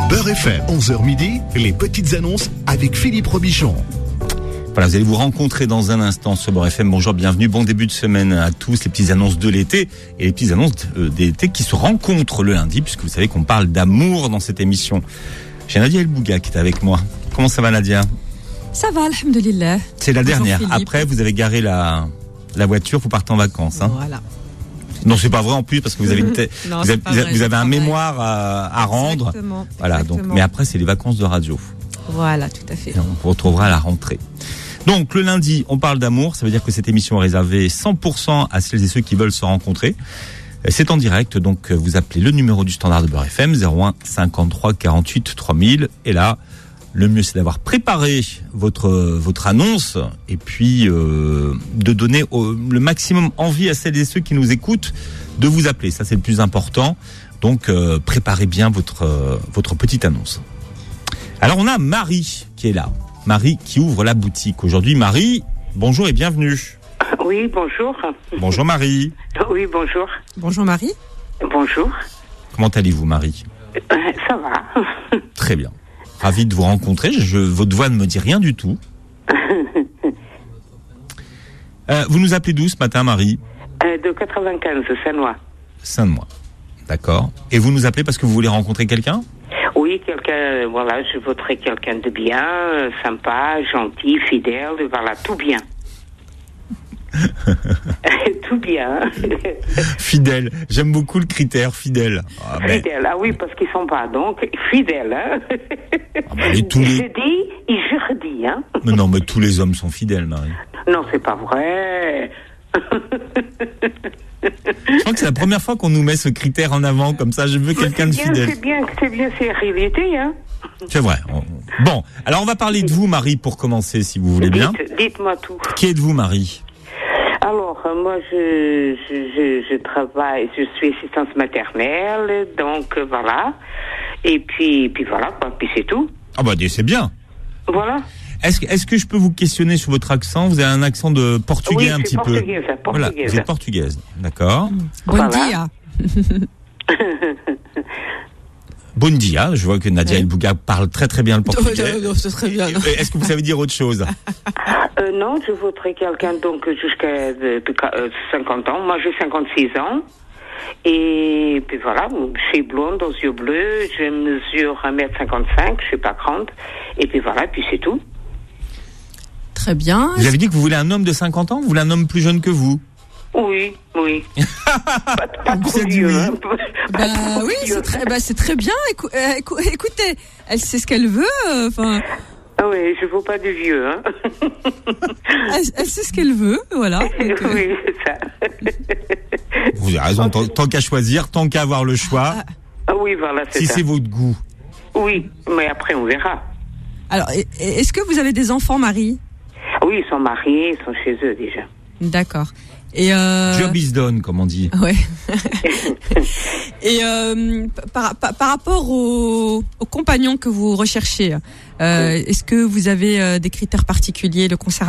Beurre FM, 11h midi, les petites annonces avec Philippe Robichon. Voilà, vous allez vous rencontrer dans un instant sur Beurre FM. Bonjour, bienvenue, bon début de semaine à tous. Les petites annonces de l'été et les petites annonces d'été qui se rencontrent le lundi, puisque vous savez qu'on parle d'amour dans cette émission. J'ai Nadia El Bouga qui est avec moi. Comment ça va, Nadia ? Ça va, alhamdoulilah. C'est la dernière. Philippe. Après, vous avez garé la voiture, vous partez en vacances. Hein. Voilà. Non, c'est pas vrai en plus parce que vous avez Non, vous avez un mémoire à rendre. Exactement. Voilà. Donc, mais après, c'est les vacances de radio. Voilà, tout à fait. Et on vous retrouvera à la rentrée. Donc le lundi, on parle d'amour. Ça veut dire que cette émission est réservée 100% à celles et ceux qui veulent se rencontrer. C'est en direct, donc vous appelez le numéro du standard de Beurre FM 01 53 48 3000. Et là, le mieux c'est d'avoir préparé votre annonce et puis de donner le maximum envie à celles et ceux qui nous écoutent de vous appeler. Ça c'est le plus important. Donc préparez bien votre petite annonce. Alors on a Marie qui est là. Marie qui ouvre la boutique. Aujourd'hui, Marie, bonjour et bienvenue. Oui, bonjour. Bonjour Marie. Oui, bonjour. Bonjour Marie. Bonjour. Comment allez-vous Marie ? Ça va. Très bien. Ravi de vous rencontrer. Votre voix ne me dit rien du tout. Vous nous appelez d'où ce matin Marie ? De 95, Saint-Noix. Saint-Noix. D'accord. Et vous nous appelez parce que vous voulez rencontrer quelqu'un ? Oui, quelqu'un, voilà, je voudrais quelqu'un de bien, sympa, gentil, fidèle, voilà, tout bien. Tout bien. Fidèle. J'aime beaucoup le critère fidèle. Ah, fidèle, ah oui, parce qu'ils sont pas, donc, fidèles, hein. Mais tous les... Je dis, et je redis, hein. Mais non, mais tous les hommes sont fidèles, Marie. Non, c'est pas vrai. Je crois que c'est la première fois qu'on nous met ce critère en avant, comme ça, je veux quelqu'un de fidèle. C'est bien, c'est la réalité, hein. C'est vrai. Bon, alors on va parler de vous, Marie, pour commencer, si vous voulez bien. Dites-moi tout. Qui êtes-vous, Marie ? Alors, moi, je travaille, je suis assistante maternelle, donc voilà. Et puis voilà, quoi, puis c'est tout. Ah bah, c'est bien. Voilà. Est-ce que je peux vous questionner sur votre accent ? Vous avez un accent de portugais oui, un petit peu. Portugaise. Voilà, vous êtes portugaise, d'accord. Bon dia. Bon dia, je vois que Nadia El Bouga parle très très bien le portugais. Non, c'est très bien. Est-ce que vous savez dire autre chose ? Non, je voudrais quelqu'un donc jusqu'à 50 ans. Moi, j'ai 56 ans. Et puis voilà, je suis blonde, aux yeux bleus, je mesure 1m55, je suis pas grande. Et puis voilà, puis c'est tout. Très bien. Vous avez dit que vous voulez un homme de 50 ans ? Vous voulez un homme plus jeune que vous ? Oui. pas trop dit vieux, oui. hein. Oui, c'est très bien. Écoutez, elle sait ce qu'elle veut. Enfin. Ah oui, je ne veux pas de vieux, hein. Elle sait ce qu'elle veut, voilà. Donc, oui, c'est ça. Vous avez raison, tant qu'à choisir, tant qu'à avoir le choix. Ah oui, voilà, c'est ça. Si c'est votre goût. Oui, mais après on verra. Alors, est-ce que vous avez des enfants, Marie ? Oui, ils sont mariés, ils sont chez eux déjà. D'accord. Et Job is done, comme on dit. Ouais. Et par rapport aux compagnons que vous recherchez, est-ce que vous avez des critères particuliers le concernant ?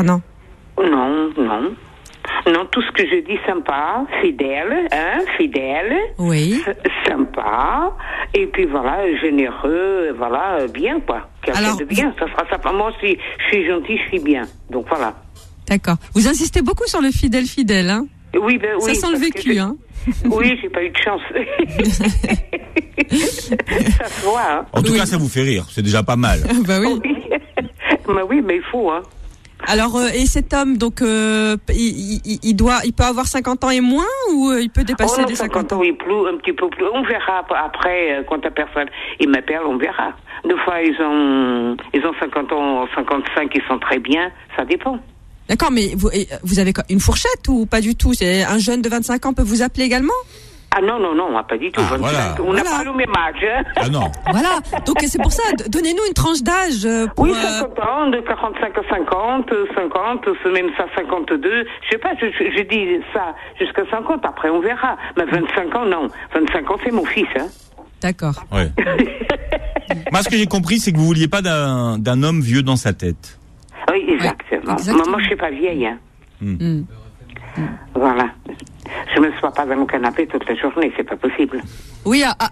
Non, tout ce que je dis, sympa, fidèle, oui, sympa, et puis voilà, généreux, voilà, bien quoi, quelqu'un de bien, ça sera sympa. Moi, si je suis gentille, je suis bien, donc voilà. D'accord. Vous insistez beaucoup sur le fidèle, hein ? Oui, ça sent le vécu, hein. Oui, j'ai pas eu de chance. Ça se voit, hein. En tout cas, ça vous fait rire, c'est déjà pas mal. Bah oui. Oui, mais il faut, hein. Alors, et cet homme, donc, il peut avoir 50 ans et moins, ou il peut dépasser les 50 ans? Oui, un petit peu plus. On verra après, quand la personne, il m'appelle, on verra. Des fois, ils ont 50 ans, 55, ils sont très bien, ça dépend. D'accord, mais vous avez une fourchette ou pas du tout? C'est un jeune de 25 ans peut vous appeler également? Ah non, pas du tout. 25. Voilà. On n'a pas le même âge. Hein. Ah non. Voilà, donc c'est pour ça, donnez-nous une tranche d'âge. Oui, 50 ans, de 45 à 50, c'est même ça, 52. Je sais pas, je dis ça jusqu'à 50, après on verra. Mais 25 ans, non. 25 ans, c'est mon fils. Hein. D'accord. Ouais. Moi, ce que j'ai compris, c'est que vous vouliez pas d'un homme vieux dans sa tête. Oui, exactement. Ouais, exactement. Moi, je suis pas vieille. Hein. Voilà. Je me sois pas dans mon canapé toute la journée, c'est pas possible. Oui, à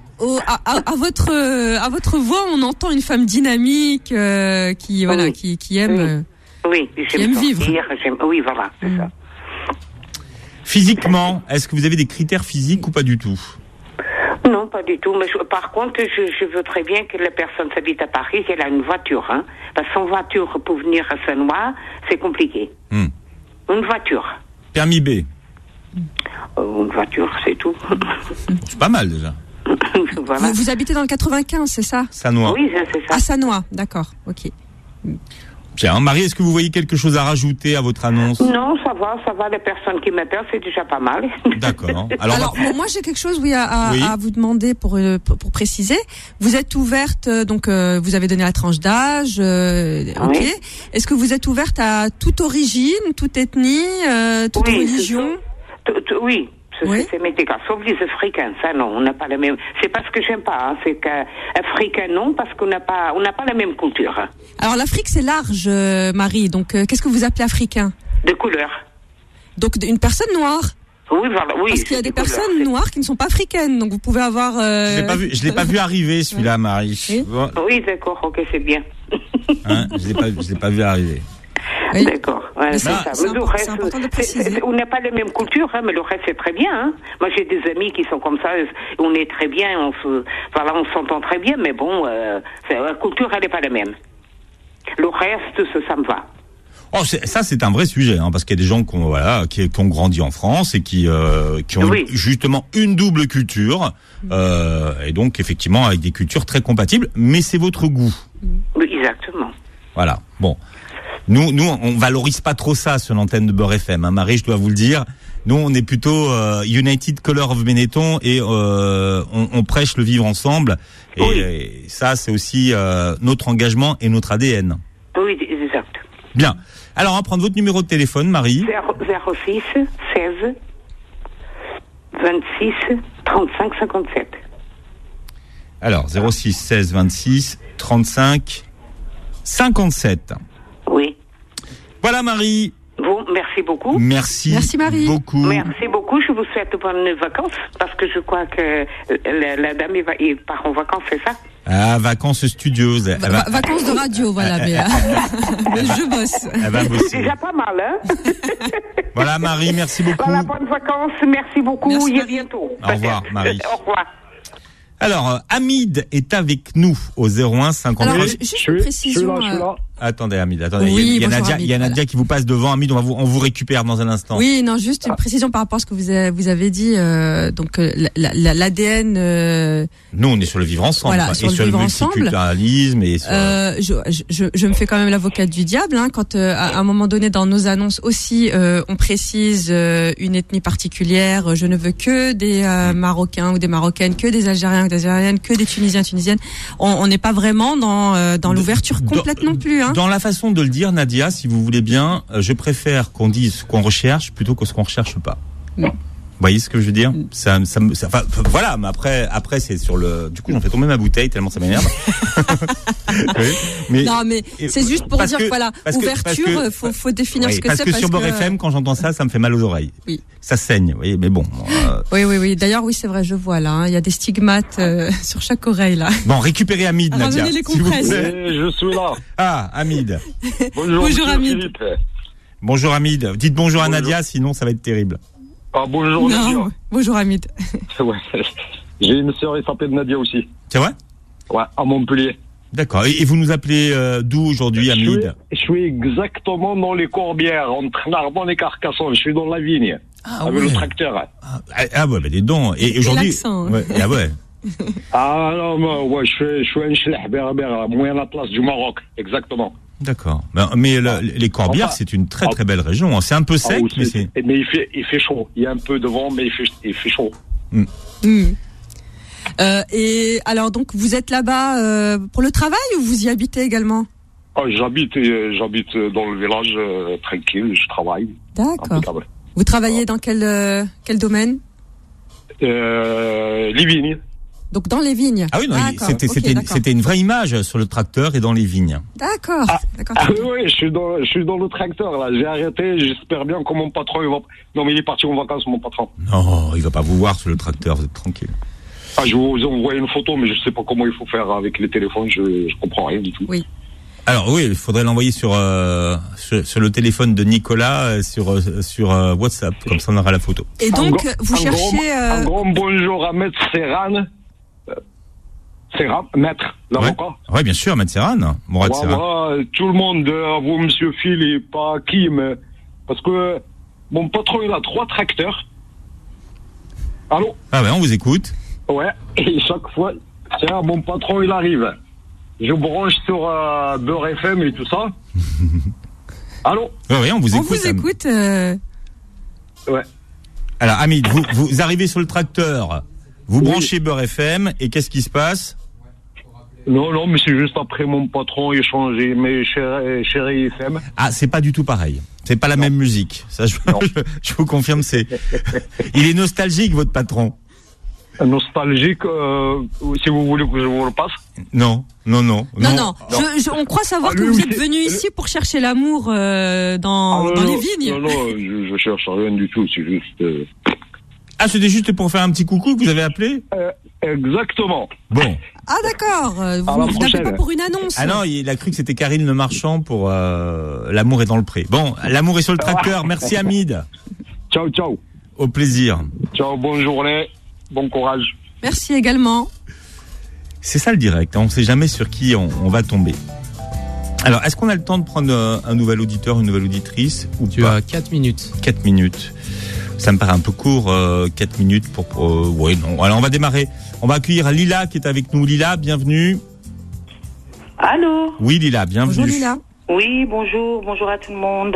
votre voix, on entend une femme dynamique qui aime. Oui, j'aime sortir, oui, voilà, c'est ça. Physiquement, est-ce que vous avez des critères physiques ou pas du tout? Non, pas du tout. Mais par contre, je veux très bien que la personne s'habite à Paris, qu'elle a une voiture. Hein, parce que sans voiture, pour venir à Saint-Noix, c'est compliqué. Une voiture. Permis B. Une voiture, c'est tout. C'est pas mal déjà. Voilà. Vous habitez dans le 95, c'est ça? Saint-Noix. Oui, c'est ça. À Saint-Noix, d'accord, ok. Bien, Marie, est-ce que vous voyez quelque chose à rajouter à votre annonce? Non, ça va. Les personnes qui m'appellent, c'est déjà pas mal. D'accord. Alors moi, j'ai quelque chose, à vous demander pour préciser. Vous êtes ouverte, donc vous avez donné la tranche d'âge, ok. Oui. Est-ce que vous êtes ouverte à toute origine, toute ethnie, toute religion? Oui. C'est mes dégâts, sauf les Africains, ça non, on n'a pas la même. C'est pas ce que j'aime pas, hein, c'est qu'Africains non, parce qu'on n'a pas la même culture. Alors l'Afrique c'est large, Marie. Donc qu'est-ce que vous appelez africain? De couleur. Donc une personne noire. Oui, voilà, oui. Parce qu'il y a des personnes noires qui ne sont pas africaines, donc vous pouvez avoir. Je l'ai pas vu arriver celui-là, Marie. Oui, d'accord, ok, c'est bien. Hein, je l'ai pas vu arriver. Oui. D'accord. Ouais, c'est important de préciser. On n'a pas les mêmes cultures, hein, mais le reste c'est très bien. Hein. Moi j'ai des amis qui sont comme ça, on est très bien, on s'entend très bien, mais bon, la culture elle n'est pas la même. Le reste, ça me va. Oh, ça c'est un vrai sujet, hein, parce qu'il y a des gens qui ont grandi en France et qui ont justement une double culture, et donc effectivement avec des cultures très compatibles, mais c'est votre goût. Oui, exactement. Voilà. Bon. Nous, on valorise pas trop ça sur l'antenne de Beurre FM, hein, Marie, je dois vous le dire. Nous, on est plutôt United Color of Benetton et on prêche le vivre ensemble. Et ça, c'est aussi notre engagement et notre ADN. Oui, exact. Bien. Alors, on va prendre votre numéro de téléphone, Marie. 06 16 26 35 57. Alors, 06 16 26 35 57. Oui. Voilà, Marie. Bon, merci beaucoup. Merci Marie. Beaucoup. Merci beaucoup. Je vous souhaite de bonnes vacances parce que je crois que la dame il part en vacances, c'est ça? Ah, vacances studieuses. Vacances de radio, voilà. Mais je bosse. Elle va bosser. C'est déjà pas mal, hein? Voilà, Marie, merci beaucoup. Voilà, bonnes vacances. Merci beaucoup. Merci, et à bientôt. Au revoir, Marie. Au revoir. Alors, Hamid est avec nous au 01 58. Alors, juste une précision. Je suis là. Attendez, Hamid, attendez. Oui, il y a Nadia qui vous passe devant. Hamid, on vous récupère dans un instant. Oui, non, juste une précision par rapport à ce que vous avez dit. Donc, l'ADN. Nous, on est sur le vivre ensemble. Voilà, et sur le multiculturalisme. Et sur... je me fais quand même l'avocate du diable. Hein, quand à un moment donné, dans nos annonces aussi, on précise une ethnie particulière. Je ne veux que des Marocains ou des Marocaines, que des Algériens ou des Algériennes, que des Tunisiens, Tunisiennes. On n'est pas vraiment dans l'ouverture complète non plus. Hein. Dans la façon de le dire, Nadia, si vous voulez bien, je préfère qu'on dise ce qu'on recherche plutôt que ce qu'on recherche pas. Non. Vous voyez ce que je veux dire? Voilà, mais après c'est sur le. Du coup, j'en fais tomber ma bouteille tellement ça m'énerve. Oui, non, mais c'est juste pour dire ouverture. Faut définir ce que c'est. Parce que sur Beurre FM, quand j'entends ça me fait mal aux oreilles. Oui. Ça saigne, oui, mais bon. Oui. D'ailleurs, oui, c'est vrai, je vois là. Il y a des stigmates sur chaque oreille là. Bon, récupérez Hamid, Nadia. Ramenez les compresses. Je suis là. Ah, Hamid. Bonjour Hamid. Philippe. Bonjour Hamid. Dites bonjour à Nadia, sinon ça va être terrible. Ah, bonjour Nadia. Bonjour Hamid. Ouais. J'ai une sœur, elle s'appelle Nadia aussi. C'est vrai? Ouais, à Montpellier. D'accord. Et vous nous appelez d'où aujourd'hui, Hamid? Je suis exactement dans les Corbières, entre Narbonne et Carcassonne. Je suis dans la vigne. Avec le tracteur. Ouais, dis donc. Et aujourd'hui. Ouais. Ah non, ouais, je suis un chleh berbère, moyen atlas du Maroc, exactement. D'accord. Mais les Corbières, c'est une très très belle région. C'est un peu sec, mais c'est. Mais il fait chaud. Il y a un peu de vent, mais il fait chaud. Et alors donc vous êtes là-bas pour le travail ou vous y habitez également? J'habite dans le village tranquille. Je travaille. D'accord. Vous travaillez dans quel domaine? Les vignes. Donc dans les vignes. Ah oui, non, d'accord. C'était une vraie image sur le tracteur et dans les vignes. D'accord. Oui, je suis dans le tracteur, là. J'ai arrêté, j'espère bien que mon patron, il va... Non, mais il est parti en vacances, mon patron. Non, il va pas vous voir sur le tracteur, vous êtes tranquille. Ah, je vous envoie une photo, mais je sais pas comment il faut faire avec les téléphones, je comprends rien du tout. Oui. Alors oui, il faudrait l'envoyer sur le téléphone de Nicolas, sur WhatsApp, comme ça on aura la photo. Et donc, vous cherchez... Un grand bonjour à Maître Serran. Maître, l'avocat. Ouais, bien sûr, Maître Serran. Mourad Serran. Tout le monde, vous, monsieur Philippe, pas qui, mais... Parce que mon patron, il a 3 tracteurs. Allô? Ah ben, on vous écoute. Ouais, et chaque fois, tiens, mon patron, il arrive. Je branche sur Beurre FM et tout ça. Allô? Oui, on vous écoute. On vous écoute. Ouais. Alors, Hamid, vous arrivez sur le tracteur, vous branchez Beurre FM, et qu'est-ce qui se passe? Non, mais c'est juste après mon patron échanger mes chéris FM. Ah, c'est pas du tout pareil. C'est pas la même musique. Ça, je vous confirme, il est nostalgique, votre patron. Nostalgique, si vous voulez que je vous le passe. Non. On croit savoir que vous êtes venu ici pour chercher l'amour dans les vignes. Non, je cherche rien du tout, c'est juste... Ah, c'était juste pour faire un petit coucou que vous avez appelé? Exactement. Bon. Ah d'accord, vous n'appelez pas pour une annonce. Ah non, il a cru que c'était Karine Le Marchand pour L'amour est dans le pré. Bon, l'amour est sur le tracteur, merci Hamid. Ciao. Au plaisir. Ciao, bonne journée, bon courage. Merci également. C'est ça le direct, hein, on ne sait jamais sur qui on va tomber. Alors, est-ce qu'on a le temps de prendre un nouvel auditeur, une nouvelle auditrice ou Tu pas? as 4 minutes. 4 minutes. Ça me paraît un peu court, 4 minutes pour oui, non. Alors, on va démarrer. On va accueillir Lila qui est avec nous. Lila, bienvenue. Allô? Oui, Lila, bienvenue. Bonjour Lila. Oui, bonjour à tout le monde.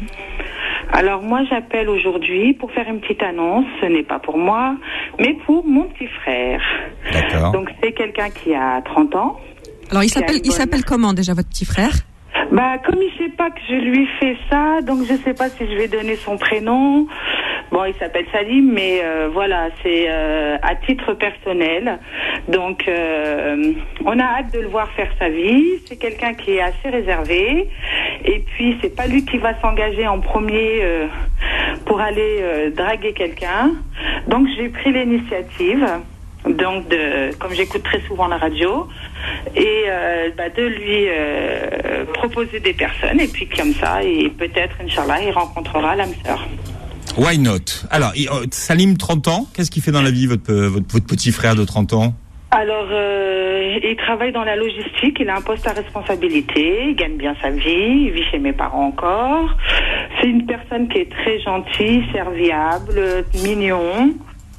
Alors moi j'appelle aujourd'hui pour faire une petite annonce, ce n'est pas pour moi, mais pour mon petit frère. D'accord. Donc c'est quelqu'un qui a 30 ans. Alors il s'appelle comment déjà votre petit frère? Comme il sait pas que je lui fais ça, donc je sais pas si je vais donner son prénom. Bon, il s'appelle Salim, mais voilà, c'est à titre personnel. Donc, on a hâte de le voir faire sa vie. C'est quelqu'un qui est assez réservé. Et puis, c'est pas lui qui va s'engager en premier pour aller draguer quelqu'un. Donc, j'ai pris l'initiative. Donc, comme j'écoute très souvent la radio, et de lui proposer des personnes. Et puis, comme ça, et peut-être, Inch'Allah, il rencontrera l'âme sœur. Why not? Alors, Salim, 30 ans, qu'est-ce qu'il fait dans la vie, votre petit frère de 30 ans? Alors, il travaille dans la logistique, il a un poste à responsabilité, il gagne bien sa vie, il vit chez mes parents encore. C'est une personne qui est très gentille, serviable, mignon.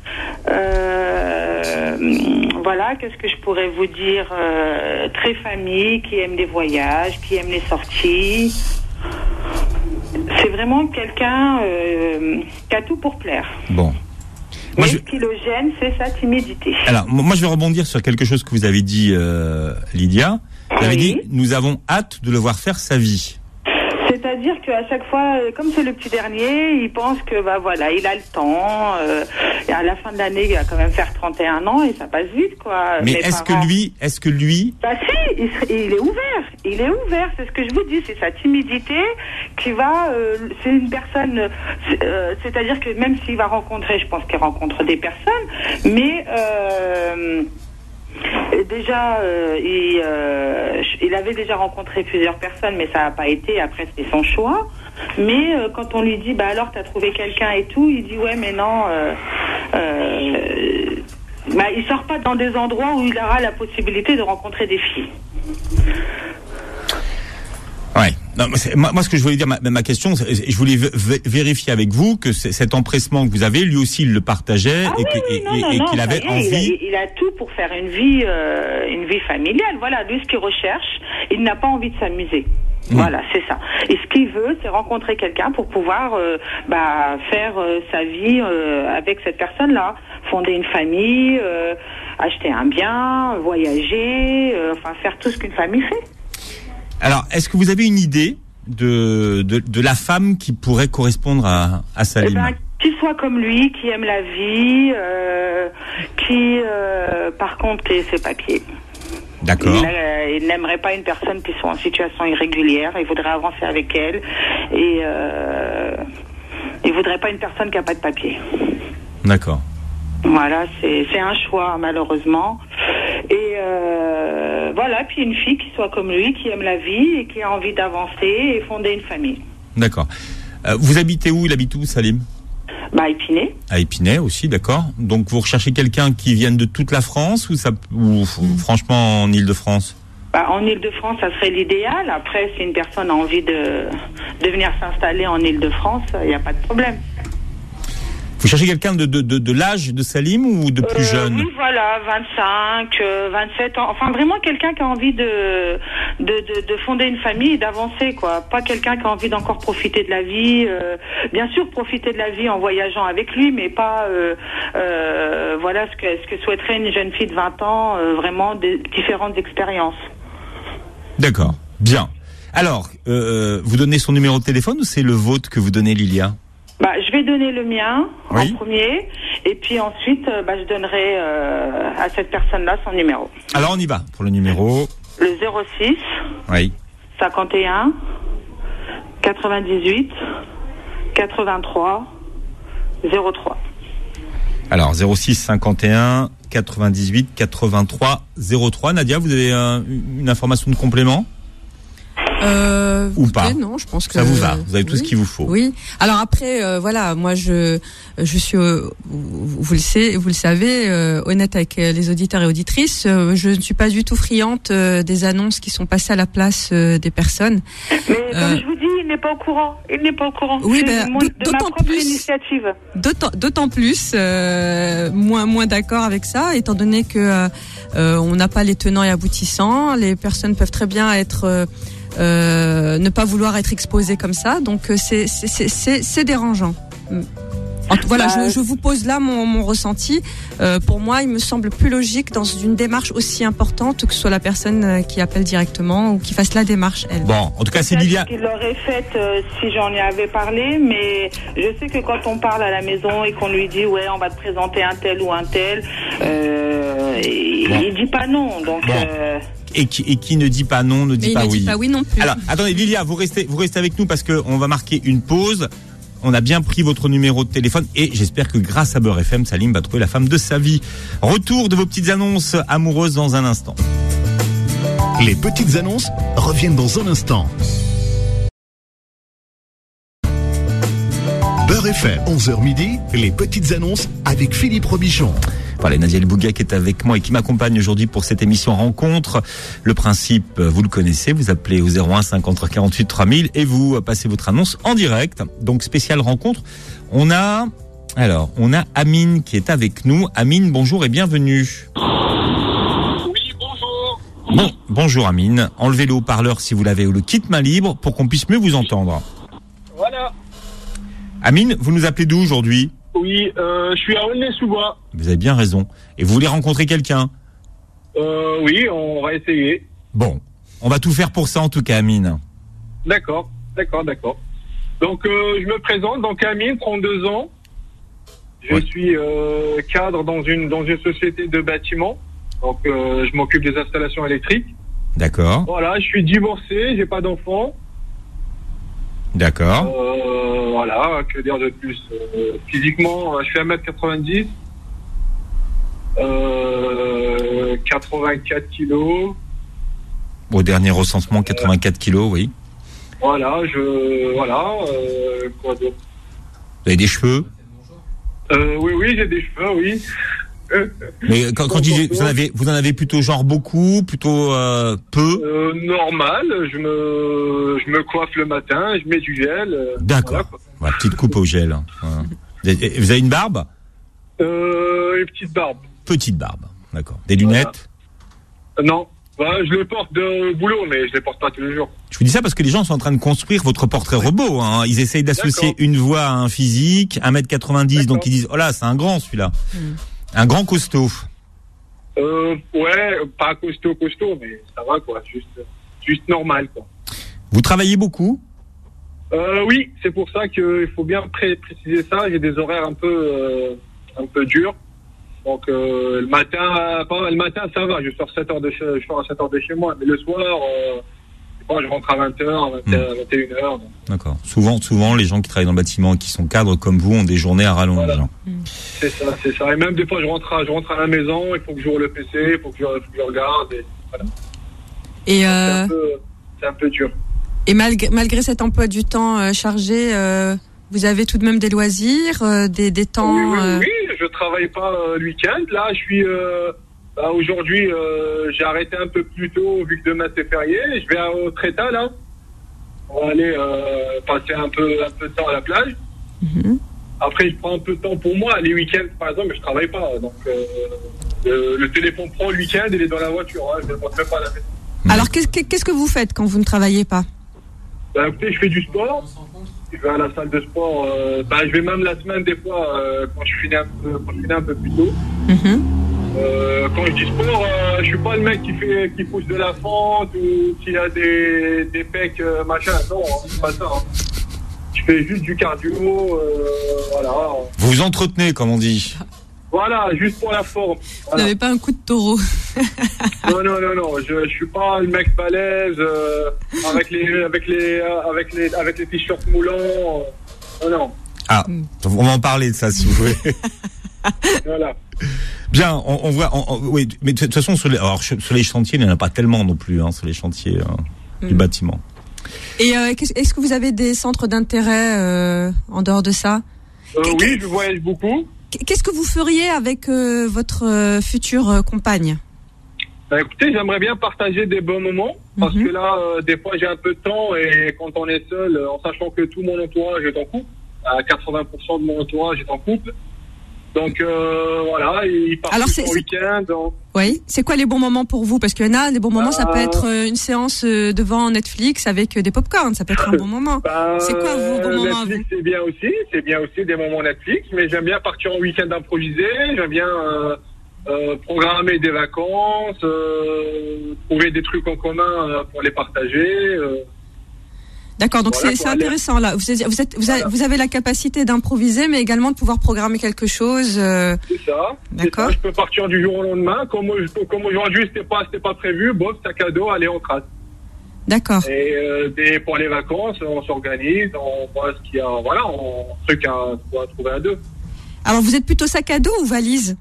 Voilà, qu'est-ce que je pourrais vous dire? Très famille, qui aime les voyages, qui aime les sorties. C'est vraiment quelqu'un qui a tout pour plaire. Bon. Mais ce qui le gêne, c'est sa timidité. Alors, moi, je vais rebondir sur quelque chose que vous avez dit, Lydia. Vous avez dit, nous avons hâte de le voir faire sa vie. C'est-à-dire qu'à chaque fois, comme c'est le petit dernier, il pense que voilà, il a le temps. Et à la fin de l'année, il va quand même faire 31 ans et ça passe vite, quoi. Mais est-ce que lui Bah si, il est ouvert. Il est ouvert, c'est ce que je vous dis, c'est sa timidité qui va. C'est une personne. C'est-à-dire que même s'il va rencontrer, je pense qu'il rencontre des personnes, mais. Déjà, il avait déjà rencontré plusieurs personnes, mais ça n'a pas été. Après, c'était son choix. Mais quand on lui dit, alors, t'as trouvé quelqu'un et tout, il dit, ouais, mais non. Il sort pas dans des endroits où il aura la possibilité de rencontrer des filles. Ouais. Non, moi, ce que je voulais dire, ma question, je voulais vérifier avec vous que cet empressement que vous avez, lui aussi, il le partageait et qu'il avait envie. Il a tout pour faire une vie familiale. Voilà, lui, ce qu'il recherche, il n'a pas envie de s'amuser. Voilà, c'est ça. Et ce qu'il veut, c'est rencontrer quelqu'un pour pouvoir faire sa vie avec cette personne-là, fonder une famille, acheter un bien, voyager, faire tout ce qu'une famille fait. Alors, est-ce que vous avez une idée de la femme qui pourrait correspondre à Salim? Qui soit comme lui, qui aime la vie, qui, par contre, ait ses papiers. D'accord. Il n'aimerait pas une personne qui soit en situation irrégulière. Il voudrait avancer avec elle. Et il voudrait pas une personne qui n'a pas de papiers. D'accord. Voilà, c'est un choix, malheureusement. Et voilà, puis une fille qui soit comme lui, qui aime la vie et qui a envie d'avancer et fonder une famille. D'accord. Vous habitez où? Il habite où, Salim? À Épinay. À Épinay aussi, d'accord. Donc vous recherchez quelqu'un qui vienne de toute la France ou franchement en Île-de-France? En Île-de-France, ça serait l'idéal. Après, si une personne a envie de venir s'installer en Île-de-France, il n'y a pas de problème. Vous cherchez quelqu'un de l'âge de Salim ou de plus jeune? Oui, voilà, 25, 27 ans. Enfin, vraiment quelqu'un qui a envie de fonder une famille et d'avancer, quoi. Pas quelqu'un qui a envie d'encore profiter de la vie. Bien sûr, profiter de la vie en voyageant avec lui, mais pas, voilà, ce que souhaiterait une jeune fille de 20 ans, vraiment des différentes expériences. D'accord, bien. Alors, vous donnez son numéro de téléphone ou c'est le vôtre que vous donnez, Lilia? Je vais donner le mien oui. En premier, et puis ensuite, je donnerai à cette personne-là son numéro. Alors on y va pour le numéro. Le 06 oui. 51 98 83 03. Alors 06 51 98 83 03. Nadia, vous avez une information de complément? Ou pas? Non, je pense que ça vous va. Vous avez tout ce qu'il vous faut. Oui. Alors après, voilà, moi je suis, vous le savez, honnête avec les auditeurs et auditrices. Je ne suis pas du tout friande des annonces qui sont passées à la place des personnes. Mais comme je vous dis, il n'est pas au courant. Il n'est pas au courant. Oui, de ma propre initiative. D'autant plus, moins d'accord avec ça, étant donné que on n'a pas les tenants et aboutissants. Les personnes peuvent très bien être ne pas vouloir être exposé comme ça, donc c'est dérangeant. Voilà, je vous pose là mon ressenti. Pour moi, il me semble plus logique dans une démarche aussi importante que ce soit la personne qui appelle directement ou qui fasse la démarche, elle. Bon, en tout cas, c'est Lilia. Il l'aurait faite si j'en y avais parlé, mais je sais que quand on parle à la maison et qu'on lui dit ouais, on va te présenter un tel ou un tel, il dit pas non, donc. Bon. Et qui ne dit pas non, ne dit pas oui. Mais il ne dit pas oui non plus. Alors, attendez, Lilia, vous restez avec nous parce que on va marquer une pause. On a bien pris votre numéro de téléphone et j'espère que grâce à Beurre FM, Salim va trouver la femme de sa vie. Retour de vos petites annonces amoureuses dans un instant. Les petites annonces reviennent dans un instant. Beurre FM, 11h midi, les petites annonces avec Philippe Robichon. Voilà, Nadia El Bouga qui est avec moi et qui m'accompagne aujourd'hui pour cette émission Rencontre. Le principe, vous le connaissez, vous appelez au 01 50 48 3000 et vous passez votre annonce en direct. Donc spéciale rencontre. On a Amine qui est avec nous. Amine, bonjour et bienvenue. Oui, bonjour. Bonjour Amine. Enlevez le haut-parleur si vous l'avez ou le kit main libre pour qu'on puisse mieux vous entendre. Voilà. Amine, vous nous appelez d'où aujourd'hui ? Oui, je suis à Aulnay-sous-Bois. Vous avez bien raison. Et vous voulez rencontrer quelqu'un ? Oui, on va essayer. Bon, on va tout faire pour ça en tout cas, Amine. D'accord. Donc, je me présente, donc Amine, 32 ans. Je suis cadre dans une société de bâtiment. Donc, je m'occupe des installations électriques. D'accord. Voilà, je suis divorcé, j'ai pas d'enfant. D'accord. Voilà, que dire de plus physiquement, je fais 1m90, 84 kilos. Au dernier recensement, 84 kilos, oui. Voilà, quoi d'autre ? Vous avez des cheveux ? Oui, j'ai des cheveux, oui. Mais quand je dis vous en avez plutôt genre beaucoup, plutôt peu. Normal, je me coiffe le matin, je mets du gel. D'accord. Voilà, petite coupe au gel. Voilà. Vous avez une barbe ? Une petite barbe. Petite barbe, d'accord. Des lunettes ? Non, je les porte de boulot, mais je les porte pas tous les jours. Je vous dis ça parce que les gens sont en train de construire votre portrait robot. Hein. Ils essayent d'associer une voix à un physique, 1m90, donc ils disent oh là, c'est un grand celui-là. Un grand costaud. Ouais, pas costaud, mais ça va quoi, juste normal quoi. Vous travaillez beaucoup ? Oui, c'est pour ça qu'il faut bien préciser ça. J'ai des horaires un peu durs. Donc le matin ça va, je sors à 7 heures de chez moi, mais le soir je rentre à 20h, 21h. Donc. D'accord. Souvent les gens qui travaillent dans le bâtiment et qui sont cadres comme vous ont des journées à rallonge. Voilà. C'est ça. Et même des fois je rentre à la maison, il faut que j'ouvre le PC, il faut que je regarde. Et voilà. Et c'est un peu dur. Et malgré cet emploi du temps chargé, vous avez tout de même des loisirs, des temps. Oui, je travaille pas le week-end. Là, je suis aujourd'hui, j'ai arrêté un peu plus tôt vu que demain c'est férié. Je vais au Tréta là. On va aller passer un peu de temps à la plage. Mm-hmm. Après, je prends un peu de temps pour moi. Les week-ends, par exemple, je travaille pas. Donc, le téléphone prend le week-end, il est dans la voiture. Hein, je ne monte même pas à la maison. Alors, qu'est-ce que vous faites quand vous ne travaillez pas? Écoutez, je fais du sport. Je vais à la salle de sport. Je vais même la semaine des fois quand je finis un peu plus tôt. Mm-hmm. Quand je dis sport, je suis pas le mec qui pousse de la fente ou qui a des pecs machin. Non, c'est pas ça. Hein. Je fais juste du cardio. Voilà. Vous vous entretenez, comme on dit. Voilà, juste pour la forme. Voilà. Vous n'avez pas un coup de taureau. Non. Je suis pas le mec balèze avec les t-shirts moulants. Non. Ah, on va en parler de ça si vous voulez. Voilà. Bien, on voit. Oui, mais de toute façon sur les chantiers, il n'y en a pas tellement non plus sur les chantiers du bâtiment. Et est-ce que vous avez des centres d'intérêt en dehors de ça? Oui, je voyage beaucoup. Qu'est-ce que vous feriez avec votre future compagne? Écoutez, j'aimerais bien partager des bons moments parce que là, des fois, j'ai un peu de temps et quand on est seul, en sachant que tout mon entourage est en couple, à 80% de mon entourage est en couple. Donc voilà, ils partent en week-end. Donc... Oui, c'est quoi les bons moments pour vous? Parce qu'il y en a, les bons moments, ça peut être une séance devant Netflix avec des pop-corn, ça peut être un bon moment. C'est quoi vos bons moments? Netflix, c'est bien aussi des moments Netflix, mais j'aime bien partir en week-end improvisé, j'aime bien programmer des vacances, trouver des trucs en commun pour les partager. D'accord, donc voilà, c'est intéressant là. Vous avez la capacité d'improviser, mais également de pouvoir programmer quelque chose. C'est ça. D'accord. C'est ça. Je peux partir du jour au lendemain, comme aujourd'hui c'était pas prévu. Bof, sac à dos, allez on trace. D'accord. Et pour les vacances, on s'organise, on voit ce qu'il y a. Voilà, on doit trouver à deux. Alors vous êtes plutôt sac à dos ou valise?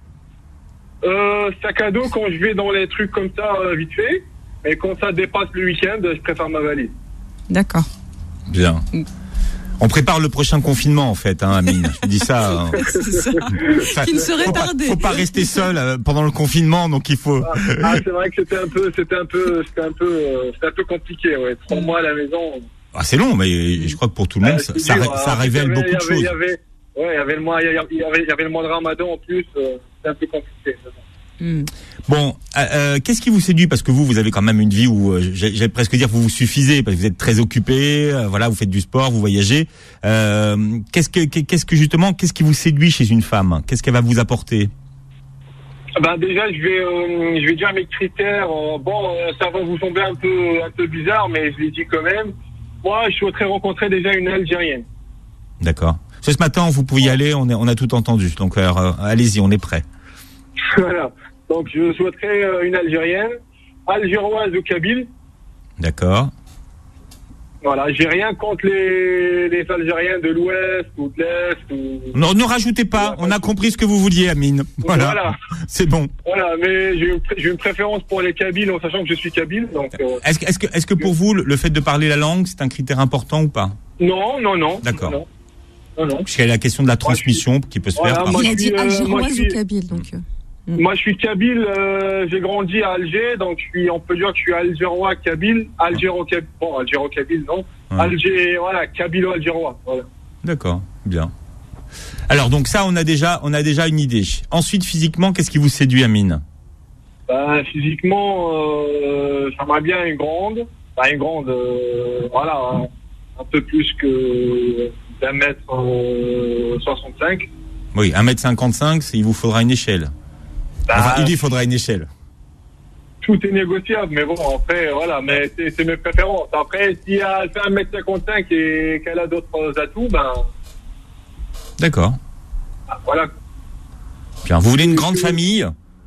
Sac à dos quand je vais dans les trucs comme ça vite fait, et quand ça dépasse le week-end, je préfère ma valise. D'accord. Bien. On prépare le prochain confinement en fait, Amine. Je dis ça. Qui ne serait tardé. Faut pas rester seul pendant le confinement, donc il faut. C'est vrai que c'était un peu compliqué. Ouais. 3 mois à la maison. C'est long, mais je crois que pour tout le monde, ça révèle beaucoup de choses. Il y avait le mois de Ramadan en plus. C'est un peu compliqué. Bon, qu'est-ce qui vous séduit? Parce que vous avez quand même une vie où, j'allais presque dire, vous suffisez, parce que vous êtes très occupé, voilà, vous faites du sport, vous voyagez. Qu'est-ce qui vous séduit chez une femme? Qu'est-ce qu'elle va vous apporter? Déjà, je vais dire mes critères. Ça va vous sembler un peu bizarre, mais je l'ai dit quand même. Moi, je souhaiterais rencontrer déjà une Algérienne. D'accord. Ce matin, vous pouvez y aller, on a tout entendu. Donc, allez-y, on est prêt. Voilà. Donc, je souhaiterais une Algérienne, algéroise ou kabyle. D'accord. Voilà, j'ai rien contre les Algériens de l'Ouest ou de l'Est. Non, ne rajoutez pas, on a compris ce que vous vouliez, Amine. Voilà. C'est bon. Voilà, mais j'ai une préférence pour les Kabyles en sachant que je suis kabyle. Donc, Est-ce que pour vous, le fait de parler la langue, c'est un critère important ou pas? Non. D'accord. Non. Parce qu'il y a la question de la transmission qui peut se faire. Il a dit algéroise ou kabyle, donc... Moi, je suis kabyle, j'ai grandi à Alger, donc on peut dire que je suis algérois kabyle, algéro-kabyle, non. Ouais. Kabylo-algérois, voilà. D'accord, bien. Alors, donc ça, on a déjà une idée. Ensuite, physiquement, qu'est-ce qui vous séduit, Amine? Physiquement, j'aimerais bien une grande, voilà, un peu plus que d'1m65. Oui, 1m55, il vous faudra une échelle. Il faudra une échelle. tout est négociable, mais bon, après, voilà, mais c'est mes préférences. Après, si elle fait 1m55 et qu'elle a d'autres atouts, ben... D'accord. Voilà. Bien, vous voulez une grande famille ?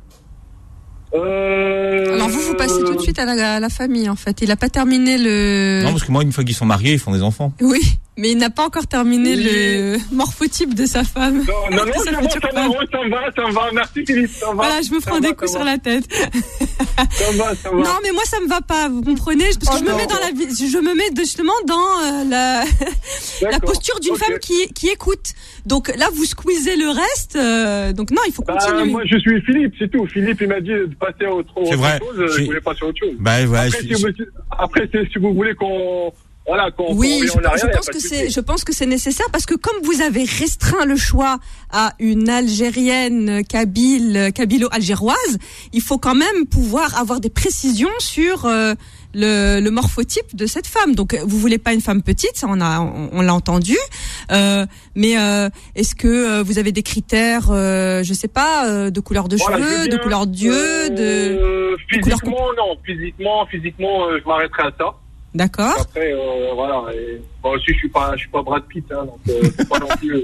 Alors vous passez tout de suite à la famille, en fait. Il n'a pas terminé le... Non, parce que moi, une fois qu'ils sont mariés, ils font des enfants. Oui, mais il n'a pas encore terminé le morphotype de sa femme. Non, ça me va, merci Philippe, ça va. Voilà, je me prends des coups sur la tête. Ça va. Non, mais moi, ça me va pas, vous comprenez? Parce que je me mets justement dans la posture d'une femme qui écoute. Donc là, vous squeezez le reste, donc non, il faut continuer. Moi, je suis Philippe, c'est tout. Philippe, il m'a dit de passer à autre chose, je voulais passer à autre chose. Après, si vous voulez qu'on... Voilà, oui, je pense que c'est nécessaire parce que comme vous avez restreint le choix à une Algérienne kabyle-algéroise, il faut quand même pouvoir avoir des précisions sur le morphotype de cette femme. Donc vous voulez pas une femme petite, ça on l'a entendu, mais est-ce que vous avez des critères, je sais pas, de couleur de cheveux, de couleur d'yeux, physiquement non, physiquement je m'arrêterai à ça. D'accord. Après, voilà. Moi aussi, je suis pas Brad Pitt, hein, donc c'est pas non plus.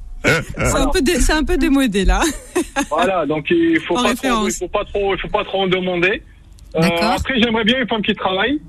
C'est un peu démodé là. Voilà, donc il faut pas trop en demander. Après, j'aimerais bien une femme qui travaille.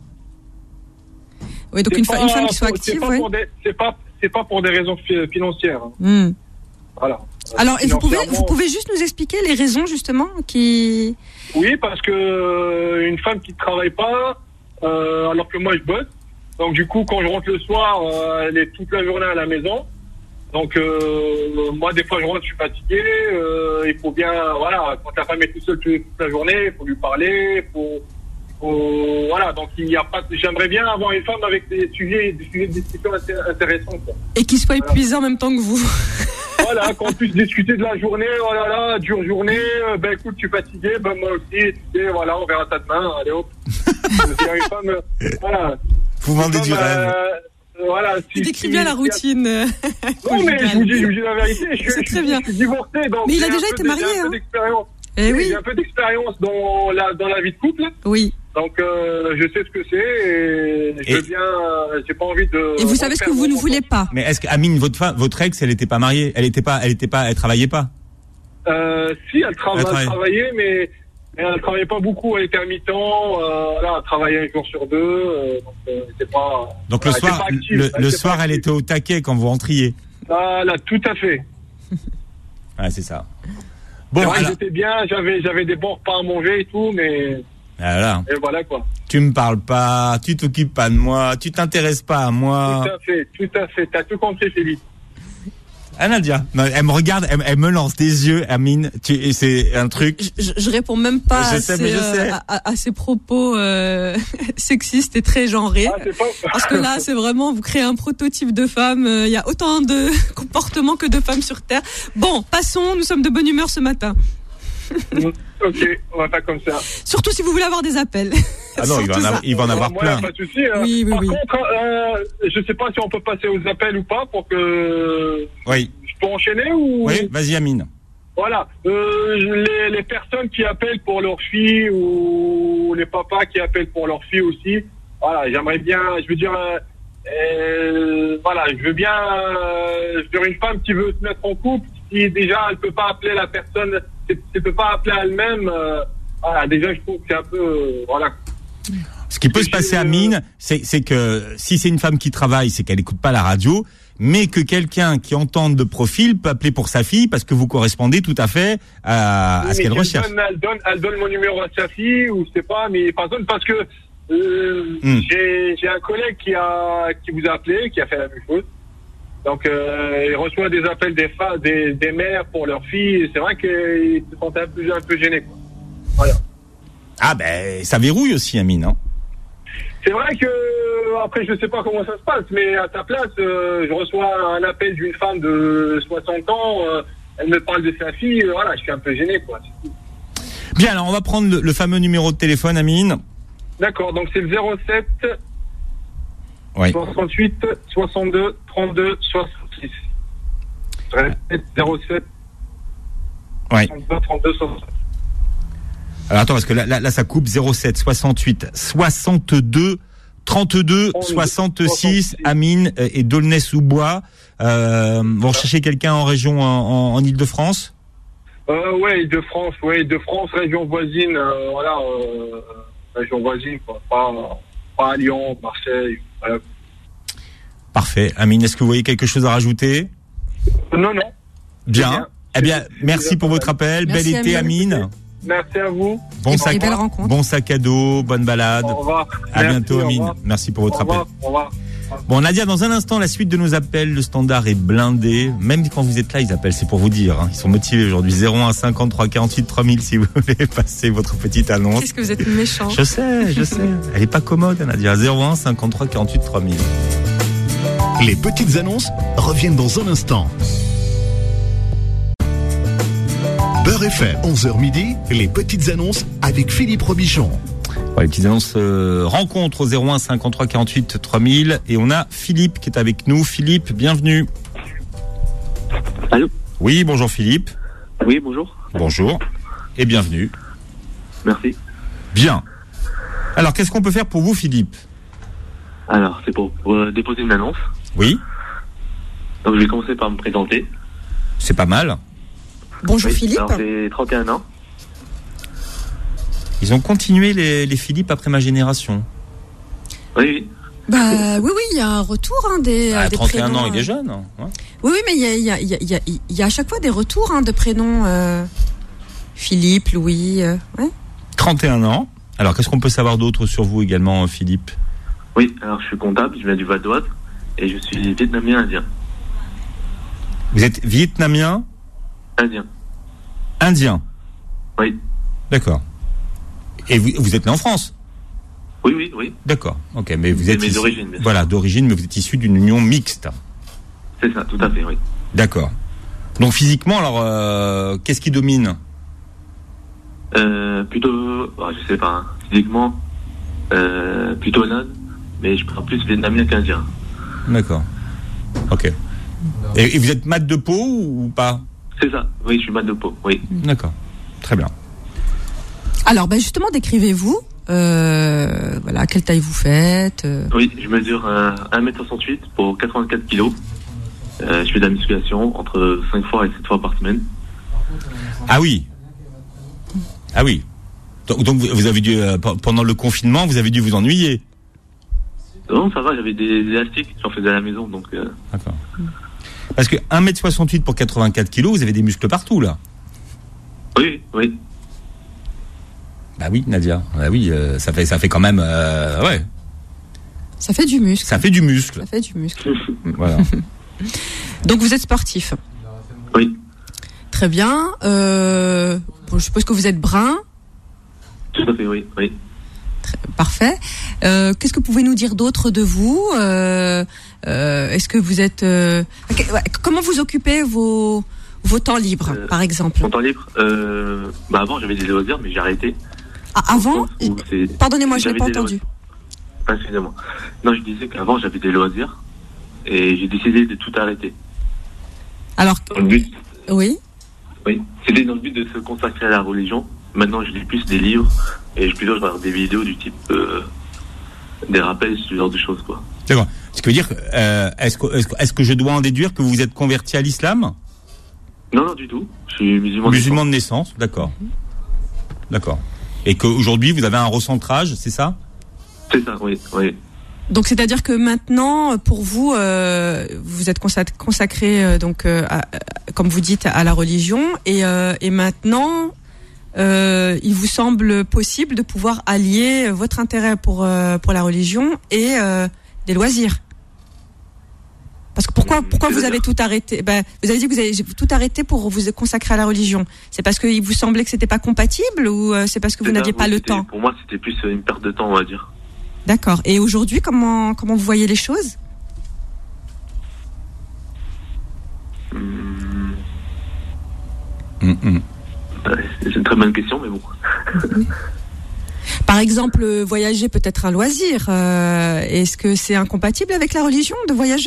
Oui, donc une femme qui soit active. C'est pas pour des raisons financières. Voilà. Alors, et vous pouvez juste nous expliquer les raisons justement qui. Oui, parce que une femme qui travaille pas. Alors que moi je bosse, donc du coup quand je rentre le soir, elle est toute la journée à la maison, donc moi des fois je rentre, je suis fatigué, il faut bien, voilà, quand la femme est toute seule toute la journée, il faut lui parler, voilà, donc il y a pas, j'aimerais bien avoir une femme avec des sujets de discussion intéressants, quoi. Et qui soit épuisée en même temps que vous. Voilà, qu'on puisse discuter de la journée, oh là là, dure journée, ben écoute, tu es fatigué, ben moi aussi, et voilà, on verra ça demain, allez hop. Il y a une femme, voilà. Vous vendez du rêve. Voilà. Tu décris bien la routine. Non, mais je vous dis la vérité, je suis divorcé, donc. Mais il a déjà été marié, hein. Oui. J'ai un peu d'expérience dans la vie de couple. Oui. Donc je sais ce que c'est et j'ai pas envie de. Et vous savez ce que vous ne voulez pas. Mais est-ce qu'Amine, votre ex, elle était pas mariée, elle travaillait pas. Si, elle travaillait, mais elle travaillait pas beaucoup, elle était à mi-temps, elle travaillait un jour sur deux, donc c'était pas. Donc le soir, elle était au taquet quand vous rentriez. Voilà, tout à fait. Ouais, c'est ça. Bon, alors... j'étais bien, j'avais des bons repas à manger et tout, mais. Voilà. Et voilà quoi. Tu me parles pas, tu t'occupes pas de moi, tu t'intéresses pas à moi. Tout à fait. T'as tout compris, Philippe. Ah, Nadia, elle me regarde, elle me lance des yeux, Amine. C'est un truc. Je réponds même pas à ces propos sexistes et très genrés. Parce que là, c'est vraiment, vous créez un prototype de femme. Il y a autant de comportements que de femmes sur Terre. Bon, passons, nous sommes de bonne humeur ce matin. Ok, on va faire comme ça. Surtout si vous voulez avoir des appels. Ah non, il va en avoir plein. Pas de souci. Oui. Par contre, je sais pas si on peut passer aux appels ou pas pour que. Oui. Je peux enchaîner ou. Oui, vas-y, Amine. Voilà. Les personnes qui appellent pour leur fille ou les papas qui appellent pour leur fille aussi. Voilà, j'aimerais bien. Je veux dire. Voilà, je veux bien. Une femme qui veut se mettre en couple, si déjà elle peut pas appeler la personne. Elle peut pas appeler elle-même. Voilà, déjà, je trouve que c'est un peu. Voilà. Ce qui peut se passer, Amine, c'est que si c'est une femme qui travaille, c'est qu'elle écoute pas la radio, mais que quelqu'un qui entend de profil peut appeler pour sa fille parce que vous correspondez tout à fait à ce qu'elle recherche. Elle donne mon numéro à sa fille ou je sais pas, mais par contre parce que j'ai un collègue qui vous a appelé, qui a fait la même chose. Donc il reçoit des appels des mères pour leurs filles. Et c'est vrai qu'ils se sentent un peu gênés, quoi. Voilà. Ah ben ça verrouille aussi, Amine, hein. C'est vrai que après je sais pas comment ça se passe, mais à ta place, je reçois un appel d'une femme de 60 ans. Elle me parle de sa fille. Voilà, je suis un peu gêné, quoi. Bien, alors on va prendre le fameux numéro de téléphone, Amine. D'accord, donc c'est le 07 oui. 68 62 32 66. Je répète, 07 oui. 62 32 66. Alors attends, parce que là ça coupe 07 68 62 32 66. Amine et D'aulnay-sous-Bois. Vous recherchez quelqu'un en région en Île-de-France? Ouais, Île-de-France, région voisine, région voisine, quoi. Pas à Lyon, Marseille, voilà. Parfait. Amine, est-ce que vous voyez quelque chose à rajouter? Non. Bien. Eh bien, merci pour votre appel. Merci, Bel été, Amine. Merci à vous. Bon sac à dos, bonne balade. Au revoir. À bientôt, Amine. Merci pour votre appel. Au revoir. Bon, Nadia, dans un instant, la suite de nos appels, le standard est blindé. Même quand vous êtes là, ils appellent, c'est pour vous dire. Ils sont motivés aujourd'hui. 01 53 48 3000 si vous voulez passer votre petite annonce. Qu'est-ce que vous êtes méchant. Je sais. Elle est pas commode, Nadia. 01 53 48 3000. Les petites annonces reviennent dans un instant. Beurre FM, 11h midi, les petites annonces avec Philippe Robichon. Les petites annonces rencontre au 01 53 48 3000 et on a Philippe qui est avec nous. Philippe, bienvenue. Allô? Oui, bonjour Philippe. Oui, bonjour. Bonjour et bienvenue. Merci. Bien. Alors, qu'est-ce qu'on peut faire pour vous, Philippe? Alors, c'est pour déposer une annonce. Oui. Donc, je vais commencer par me présenter. C'est pas mal. Bonjour Oui, Philippe. alors, j'ai 31 ans. Ils ont continué les Philippe après ma génération. Oui. Bah oui, il y a un retour des 31 prénoms, ans, il est jeune. Hein. Oui, mais il y a à chaque fois des retours de prénoms. Philippe, Louis. Ouais. 31 ans. Alors, qu'est-ce qu'on peut savoir d'autre sur vous également, Philippe? Oui, alors je suis comptable, je viens du Val d'Oise et je suis vietnamien indien. Vous êtes vietnamien? Indien. Oui. D'accord. Et vous êtes né en France? Oui. D'accord. Ok, mais vous êtes mes origines, bien sûr. Voilà, d'origine, mais vous êtes issu d'une union mixte. C'est ça, tout à fait, oui. D'accord. Donc physiquement, alors, qu'est-ce qui domine? Plutôt, je sais pas, hein. Physiquement, plutôt l'Inde, mais je parle plus vietnamien qu'indien. D'accord. Ok. Et vous êtes mat de peau ou pas? C'est ça, oui, je suis mat de peau, oui. D'accord. Très bien. Alors, justement, décrivez-vous. Voilà, quelle taille vous faites? Oui, je mesure 1m68 pour 84 kilos. Je fais de la musculation entre 5 fois et 7 fois par semaine. Ah oui. Donc vous avez dû, pendant le confinement, vous avez dû vous ennuyer. Non, ça va, j'avais des élastiques, j'en faisais à la maison, donc... D'accord. Parce que 1m68 pour 84 kilos, vous avez des muscles partout, là. Oui. Bah oui, Nadia. Bah oui, ça fait quand même... ouais. Ça fait du muscle. Ça fait du muscle. Voilà. Donc vous êtes sportif? Oui. Très bien. Je suppose que vous êtes brun? Tout à fait, oui. Parfait. Qu'est-ce que vous pouvez nous dire d'autre de vous? Est-ce que vous êtes... comment vous occupez vos temps libres, par exemple? Mon temps libre avant, j'avais des loisirs, mais j'ai arrêté. Ah, avant? Pardonnez-moi, je n'ai pas entendu. Excusez-moi. Non, je disais qu'avant, j'avais des loisirs et j'ai décidé de tout arrêter. Alors, dans le but, oui. C'était dans le but de se consacrer à la religion. Maintenant, je lis plus des livres et je regarde des vidéos du type des rappels, ce genre de choses, quoi. D'accord. Ce qui veut dire, est-ce que je dois en déduire que vous vous êtes converti à l'islam? Non, du tout. Je suis musulman. Musulman de naissance, d'accord. D'accord. Et qu'aujourd'hui, vous avez un recentrage, c'est ça? C'est ça, oui. Donc, c'est-à-dire que maintenant, pour vous, vous êtes consacré, comme vous dites, à la religion, et maintenant, il vous semble possible de pouvoir allier votre intérêt pour la religion et des loisirs. Parce que pourquoi vous avez tout arrêté? Vous avez dit que vous avez tout arrêté pour vous consacrer à la religion. C'est parce qu'il vous semblait que c'était pas compatible ou c'est parce que vous n'aviez pas le temps? Pour moi, c'était plus une perte de temps, on va dire. D'accord. Et aujourd'hui, comment vous voyez les choses? C'est une très bonne question, mais bon. Par exemple, voyager peut être un loisir. Est-ce que c'est incompatible avec la religion de voyager?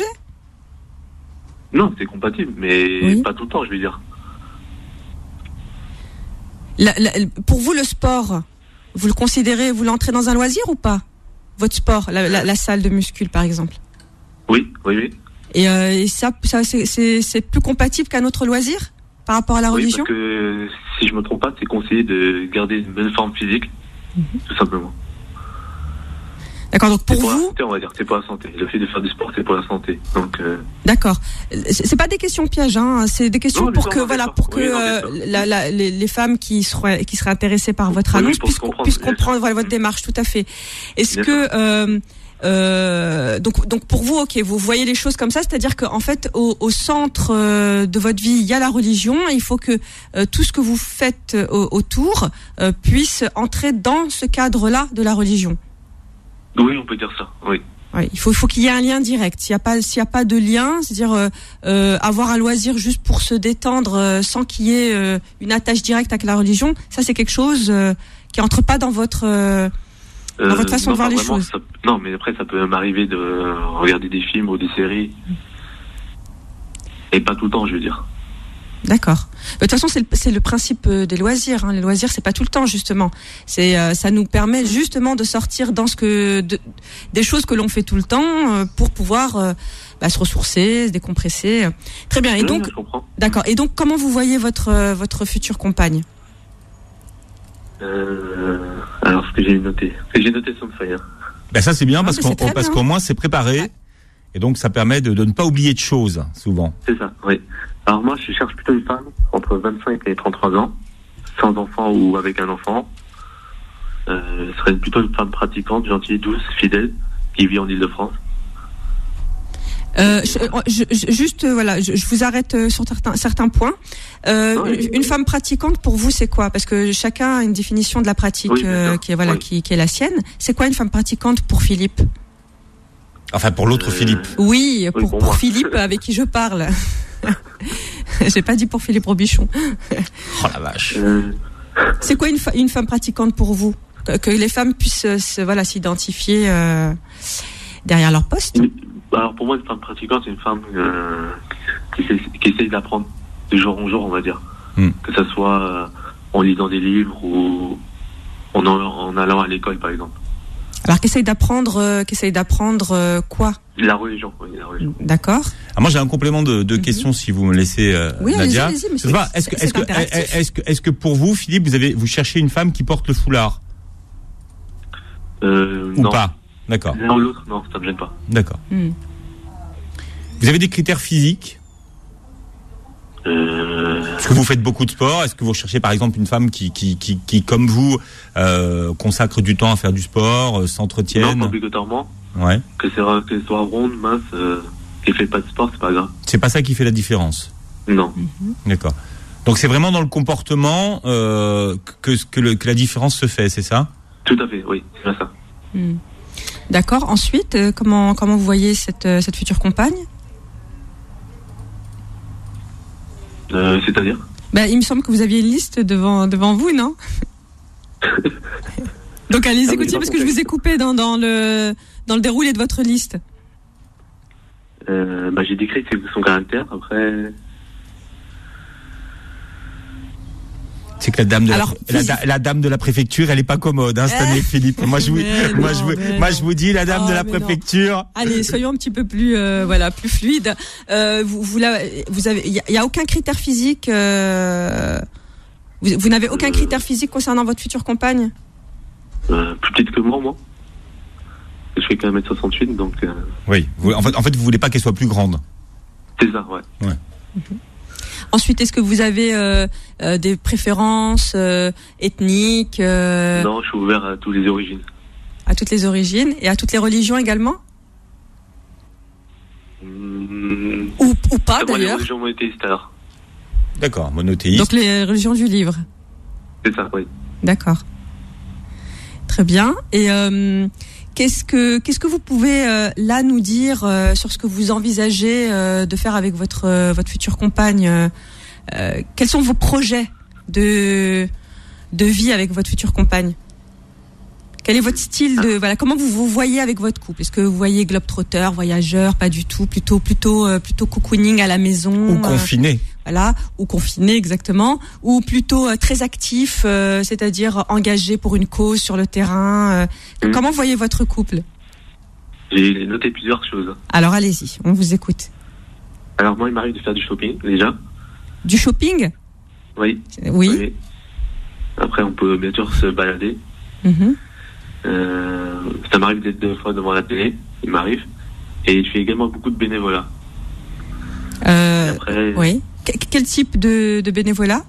Non, c'est compatible, mais pas tout le temps, je vais dire. Pour vous, le sport, vous le considérez, vous l'entrez dans un loisir ou pas? Votre sport, la salle de muscule, par exemple. Oui. Et ça c'est plus compatible qu'un autre loisir par rapport à la religion? Oui, parce que si je me trompe pas, c'est conseillé de garder une bonne forme physique, tout simplement. D'accord, donc pour vous... la santé, on va dire, c'est pour la santé. Le fait de faire du sport, c'est pour la santé. Donc, D'accord. C'est pas des questions pièges, hein. C'est des questions pour que les femmes qui seraient intéressées par votre annonce puissent comprendre votre démarche, tout à fait. Est-ce que donc pour vous, ok, vous voyez les choses comme ça, c'est-à-dire qu'en fait au centre de votre vie il y a la religion, et il faut que tout ce que vous faites autour puisse entrer dans ce cadre-là de la religion. Oui, on peut dire ça, oui. Oui, il faut qu'il y ait un lien direct. S'il y a pas de lien, c'est-à-dire avoir un loisir juste pour se détendre sans qu'il y ait une attache directe avec la religion, ça c'est quelque chose qui entre pas dans votre façon de voir les choses. Non, mais après ça peut m'arriver de regarder des films ou des séries, et pas tout le temps, je veux dire. D'accord. De toute façon, c'est le principe des loisirs. Hein. Les loisirs, c'est pas tout le temps, justement. Ça nous permet justement de sortir dans des choses que l'on fait tout le temps pour pouvoir se ressourcer, se décompresser. Très bien. Et oui, donc, je comprends. D'accord. Et donc, comment vous voyez votre future compagne? Alors, ce que j'ai noté sur une feuille. Ben ça, c'est bien parce qu'au moins, c'est préparé. Ouais. Et donc, ça permet de ne pas oublier de choses, souvent. C'est ça, oui. Alors moi, je cherche plutôt une femme entre 25 et 33 ans, sans enfant ou avec un enfant. Ce serait plutôt une femme pratiquante, gentille, douce, fidèle, qui vit en Île-de-France. Je vous arrête sur certains points. Une femme pratiquante, pour vous, c'est quoi? Parce que chacun a une définition de la pratique qui est la sienne. C'est quoi une femme pratiquante pour Philippe? Enfin, pour l'autre Philippe. Oui, pour Philippe avec qui je parle. J'ai pas dit pour Philippe Robichon. Oh la vache. C'est quoi une femme pratiquante pour vous? Que les femmes puissent s'identifier derrière leur poste? Alors pour moi, une femme pratiquante, c'est une femme qui essaye d'apprendre de jour en jour, on va dire. Que ça soit en lisant des livres ou en allant à l'école, par exemple. Alors qu'essaye d'apprendre quoi? La religion, oui, la religion. D'accord. Alors moi j'ai un complément de question si vous me laissez, oui, Nadia. Allez-y, monsieur. Est-ce que pour vous, Philippe, vous cherchez une femme qui porte le foulard? Ou non. pas? D'accord. L'un ou l'autre, non, ça me gêne pas. D'accord. Vous avez des critères physiques? Est-ce que vous faites beaucoup de sport? Est-ce que vous recherchez par exemple une femme qui comme vous, consacre du temps à faire du sport, s'entretienne? Non, pas obligatoirement. Ouais. Que soit ronde, mince, qui fait pas de sport, c'est pas grave. C'est pas ça qui fait la différence? Non. D'accord. Donc c'est vraiment dans le comportement que la différence se fait, c'est ça? Tout à fait, oui, c'est ça. D'accord. Ensuite, comment vous voyez cette future compagne? C'est-à-dire? Il me semble que vous aviez une liste devant vous, non? Donc allez écoutez parce que je vous ai coupé dans le déroulé de votre liste. J'ai décrit son caractère. Après, c'est que la dame de la préfecture, elle est pas commode, hein, cette année, Philippe. Moi je vous dis, la dame de la préfecture. Allez, soyons un petit peu plus plus fluide. Il y a aucun critère physique. Vous n'avez aucun critère physique concernant votre future compagne? Plus petite que moi. Je fais quand même 1m68, donc. Oui. En fait, vous voulez pas qu'elle soit plus grande. C'est ça, ouais. Ensuite, est-ce que vous avez des préférences ethniques? Non, je suis ouvert à toutes les origines. À toutes les origines et à toutes les religions également? Ou pas d'ailleurs? Les religions monothéistes alors. D'accord, monothéistes. Donc les religions du livre. C'est ça, oui. D'accord. Très bien. Et qu'est-ce que vous pouvez là nous dire sur ce que vous envisagez de faire avec votre future compagne? Quels sont vos projets de vie avec votre future compagne? Quel est votre style comment vous voyez avec votre couple? Est-ce que vous voyez globe-trotteur, voyageur, pas du tout, plutôt cocooning à la maison? Ou confiné? voilà, ou confiné exactement, ou plutôt très actif, c'est-à-dire engagé pour une cause sur le terrain. Comment voyez votre couple? J'ai noté plusieurs choses. Alors allez-y, on vous écoute. Alors moi, il m'arrive de faire du shopping déjà. Du shopping? Oui. Oui. Après, on peut bien sûr se balader. Ça m'arrive d'être 2 fois devant la télé, il m'arrive. Et je fais également beaucoup de bénévolat. Après, oui. Quel type de bénévolat?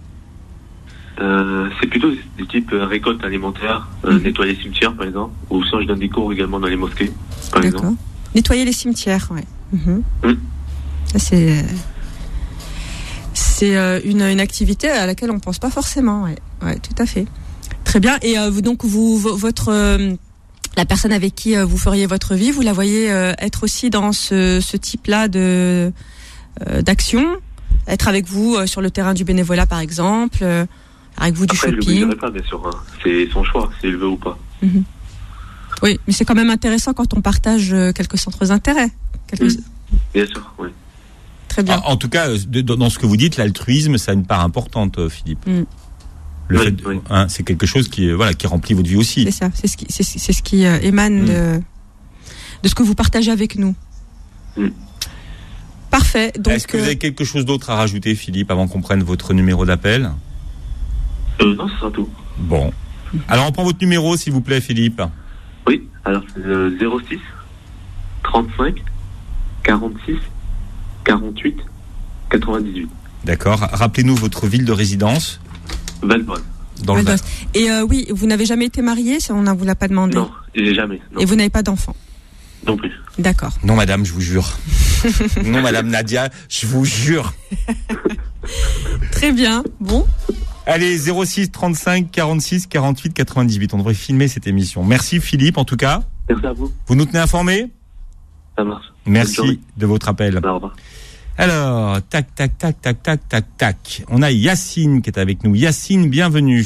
C'est plutôt des types récolte alimentaire, nettoyer les cimetières par exemple, ou sinon je donne des cours également dans les mosquées, par exemple. Nettoyer les cimetières, ouais. C'est une activité à laquelle on pense pas forcément, ouais, tout à fait. Très bien. Et donc la personne avec qui vous feriez votre vie, vous la voyez être aussi dans ce type-là d'action, être avec vous sur le terrain du bénévolat par exemple, avec vous du shopping. Je ne le dirai pas, bien sûr. Hein. C'est son choix, s'il veut ou pas. Oui, mais c'est quand même intéressant quand on partage quelques centres d'intérêt. Bien sûr, oui. Très bien. En tout cas, dans ce que vous dites, l'altruisme, ça a une part importante, Philippe. C'est quelque chose qui remplit votre vie aussi. C'est ça, c'est ce qui émane de ce que vous partagez avec nous. Parfait. Donc, est-ce que vous avez quelque chose d'autre à rajouter, Philippe, avant qu'on prenne votre numéro d'appel? Non, ce sera tout. Bon. Alors, on prend votre numéro, s'il vous plaît, Philippe. Oui, alors c'est 06 35 46 48 98. D'accord. Rappelez-nous votre ville de résidence. Val d'Oise. Dans le Var. Et oui, vous n'avez jamais été marié, ça on ne vous l'a pas demandé. Non, j'ai jamais. Non. Et vous n'avez pas d'enfant? Non plus. D'accord. Non, madame, je vous jure. Non, madame Nadia, je vous jure. Très bien. Bon. Allez, 06 35 46 48 98. On devrait filmer cette émission. Merci, Philippe, en tout cas. Merci à vous. Vous nous tenez informés? Ça marche. Merci de votre appel. Au revoir. Alors, tac. On a Yacine qui est avec nous. Yacine, bienvenue.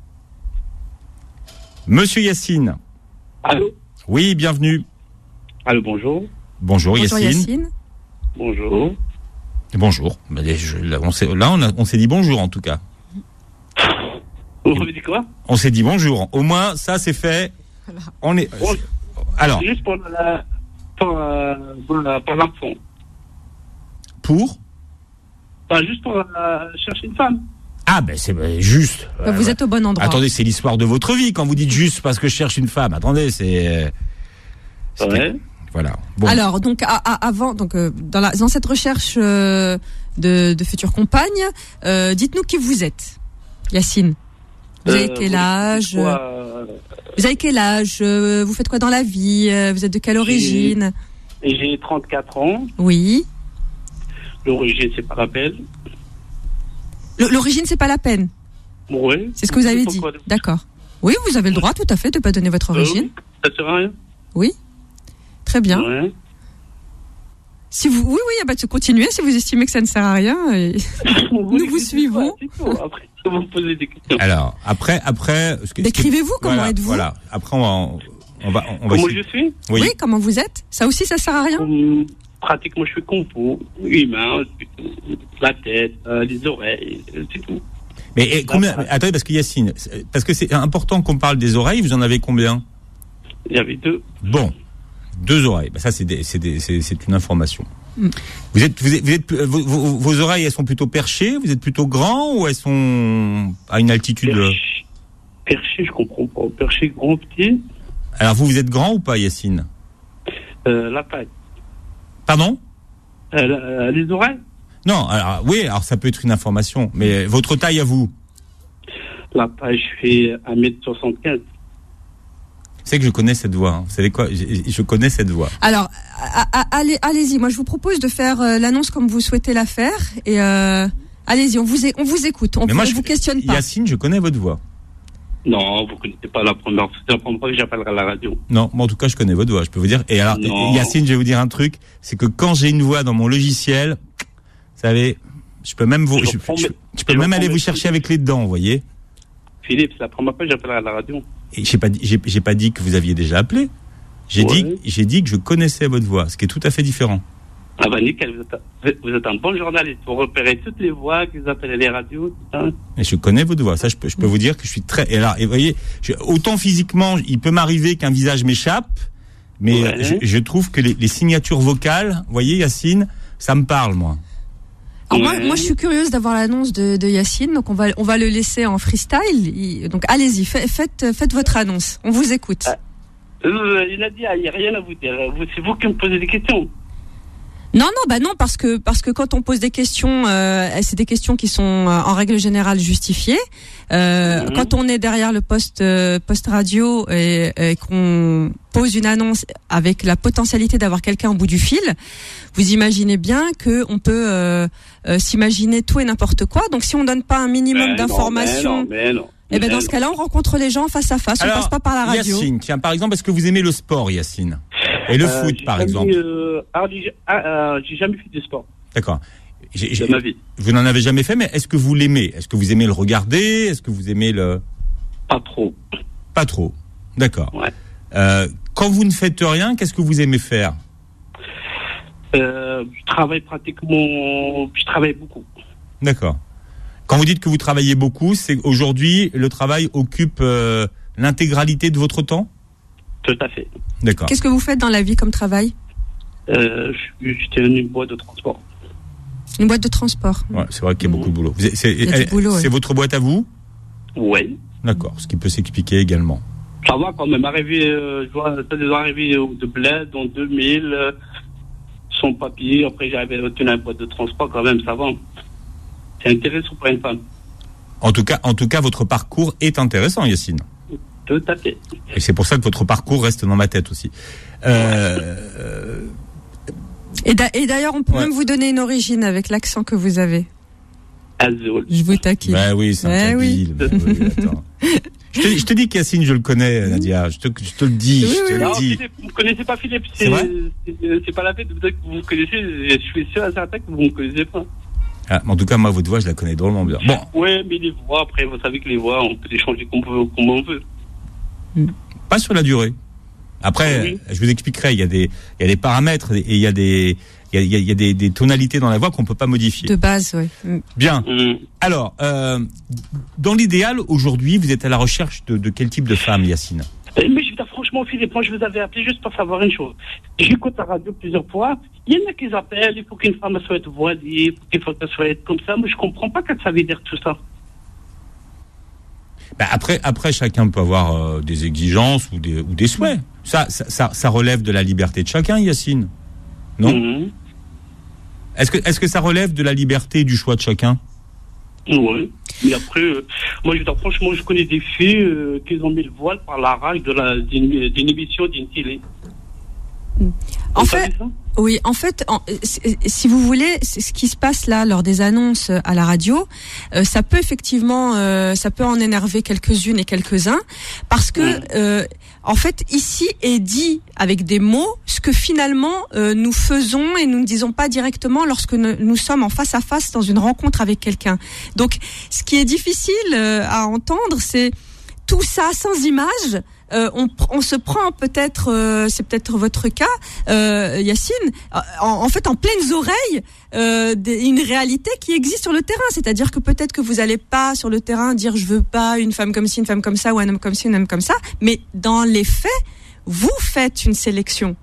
Monsieur Yacine. Allô? Oui, bienvenue. Allô, bonjour. Bonjour Yacine. Bonjour. Bonjour. On s'est dit bonjour en tout cas. Vous m'avez dit quoi? On s'est dit bonjour. Au moins, ça c'est fait. On est. Alors. Juste pour l'enfant. Pour? Juste pour chercher une femme. Ah ben c'est juste. Vous êtes au bon endroit. Attendez, c'est l'histoire de votre vie quand vous dites juste parce que je cherche une femme. Attendez, c'est ouais. Voilà. Bon. Alors donc avant dans cette recherche de futures compagnes, dites-nous qui vous êtes, Yacine. Vous avez quel âge? Vous avez quel âge? Vous faites quoi dans la vie? Vous êtes de quelle origine? J'ai 34 ans. Oui. L'origine, c'est pas la peine. L'origine, c'est pas la peine. Oui. C'est ce que vous avez dit. D'accord. Oui, vous avez le droit, tout à fait, de pas donner votre origine. Ça sert à rien. Oui. Très bien. Ouais. Si vous, oui, il y a pas de continuer. Si vous estimez que ça ne sert à rien, nous vous suivons. Après, vous posez des questions. Alors après. Décrivez-vous comment êtes-vous. Voilà. Après, on va. Comment je suis? Oui. Comment vous êtes? Ça aussi, ça sert à rien. Pratiquement, je suis compo, humain, la tête, les oreilles, c'est tout. Mais combien? Attendez, parce que Yacine, parce que c'est important qu'on parle des oreilles. Vous en avez combien? Il y avait 2. Bon, 2 oreilles. Ça, c'est une information. Vos oreilles, elles sont plutôt perchées. Vous êtes plutôt grand ou elles sont à une altitude? Perché, je comprends pas. Perché, grand, petit. Alors vous êtes grand ou pas, Yacine? La taille. Pardon? Les oreilles? Non, alors ça peut être une information, mais votre taille à vous? La taille, je fais 1m75. C'est que je connais cette voix. Hein. Vous savez quoi? Je connais cette voix. Alors, allez-y. Moi, je vous propose de faire l'annonce comme vous souhaitez la faire. Et allez-y, on vous écoute. On vous questionne pas. Yacine, je connais votre voix. Non, vous ne connaissez pas la première fois. C'est la première fois que j'appellerai à la radio. Non, en tout cas, je connais votre voix. Je peux vous dire. Et alors, Yacine, je vais vous dire un truc. C'est que quand j'ai une voix dans mon logiciel, vous savez, je peux même aller vous chercher avec les dents, vous voyez. Philippe, c'est la première fois que j'appellerai à la radio. Et j'ai pas dit que vous aviez déjà appelé. J'ai dit que je connaissais votre voix, ce qui est tout à fait différent. Ah bah nickel, vous êtes un bon journaliste. Vous repérez toutes les voix que vous appelez les radios, tout ça. Et je connais votre voix. Ça, je peux vous dire que je suis très. Et là, et vous voyez, autant physiquement, il peut m'arriver qu'un visage m'échappe, mais ouais. je trouve que les signatures vocales, vous voyez, Yacine, ça me parle, moi. Alors moi, je suis curieuse d'avoir l'annonce de Yacine, donc on va le laisser en freestyle. Donc allez-y, faites votre annonce. On vous écoute. Il a dit, il n'y a rien à vous dire. C'est vous qui me posez des questions. Non, parce que quand on pose des questions, c'est des questions qui sont en règle générale justifiées. Quand on est derrière le poste radio et qu'on pose une annonce avec la potentialité d'avoir quelqu'un au bout du fil, vous imaginez bien que on peut s'imaginer tout et n'importe quoi. Donc si on donne pas un minimum d'informations, et dans ce cas-là, on rencontre les gens face à face. Alors, on passe pas par la radio. Yacine, tiens, par exemple, est-ce que vous aimez le sport, Yacine? Et le foot, par exemple? J'ai jamais fait de sport. D'accord. De ma vie. Vous n'en avez jamais fait, mais est-ce que vous l'aimez? Est-ce que vous aimez le regarder? Est-ce que vous aimez le... Pas trop. Pas trop. D'accord. Ouais. Quand vous ne faites rien, qu'est-ce que vous aimez faire? Je travaille beaucoup. D'accord. Quand vous dites que vous travaillez beaucoup, c'est aujourd'hui, le travail occupe l'intégralité de votre temps? Tout à fait. D'accord. Qu'est-ce que vous faites dans la vie comme travail? J'étais dans une boîte de transport. Une boîte de transport. Ouais, c'est vrai qu'il y a beaucoup de boulot. C'est votre boîte à vous? Oui. D'accord, ce qui peut s'expliquer également. Ça va quand même. Je vois des arrivées de bled en 2000, sans papier. Après, j'arrive à obtenir une boîte de transport quand même, ça va. C'est intéressant pour une femme. En tout cas, votre parcours est intéressant, Yacine. Tout à fait. Et c'est pour ça que votre parcours reste dans ma tête aussi. Et d'ailleurs, on peut même vous donner une origine avec l'accent que vous avez. Azul. Je vous taquine. Bah oui, c'est un kabyle. Oui, attends. Je te dis qu'Yacine, je le connais, Nadia. Je te le dis. Non, Philippe, vous ne connaissez pas Philippe. C'est pas la peine de vous dire que vous me connaissez. Je suis sûr à certain que vous ne me connaissez pas. Ah, en tout cas, moi, votre voix, je la connais drôlement bien. Bon. Ouais, mais les voix, après, vous savez que les voix, on peut les changer comme on veut. Pas sur la durée. Après, je vous expliquerai, il y a des paramètres et il y a des tonalités dans la voix qu'on peut pas modifier. De base, oui. Bien. Alors, dans l'idéal, aujourd'hui, vous êtes à la recherche de quel type de femme, Yacine? Mais je veux dire, franchement, Philippe, moi, je vous avais appelé juste pour savoir une chose. J'écoute la radio plusieurs fois. Il y en a qui appellent, il faut qu'une femme soit voilée, il faut qu'elle soit comme ça. Moi, je comprends pas qu'elle savait dire tout ça. Ben après, chacun peut avoir des exigences ou des souhaits. Ça relève de la liberté de chacun, Yacine. Non? Est-ce que ça relève de la liberté et du choix de chacun? Oui. Mais après, moi, je veux dire, franchement, je connais des filles qui ont mis le voile par la rage d'une émission d'une télé. En fait, si vous voulez, ce qui se passe là lors des annonces à la radio, ça peut effectivement, ça peut en énerver quelques-unes et quelques-uns, parce que en fait, ici est dit avec des mots ce que finalement nous faisons et nous ne disons pas directement lorsque nous sommes en face à face dans une rencontre avec quelqu'un. Donc, ce qui est difficile à entendre, c'est tout ça sans image. On se prend peut-être, c'est peut-être votre cas, Yacine, en fait en pleines oreilles une réalité qui existe sur le terrain. C'est-à-dire que peut-être que vous n'allez pas sur le terrain dire je veux pas une femme comme ci, une femme comme ça, ou un homme comme ci, un homme comme ça, mais dans les faits, vous faites une sélection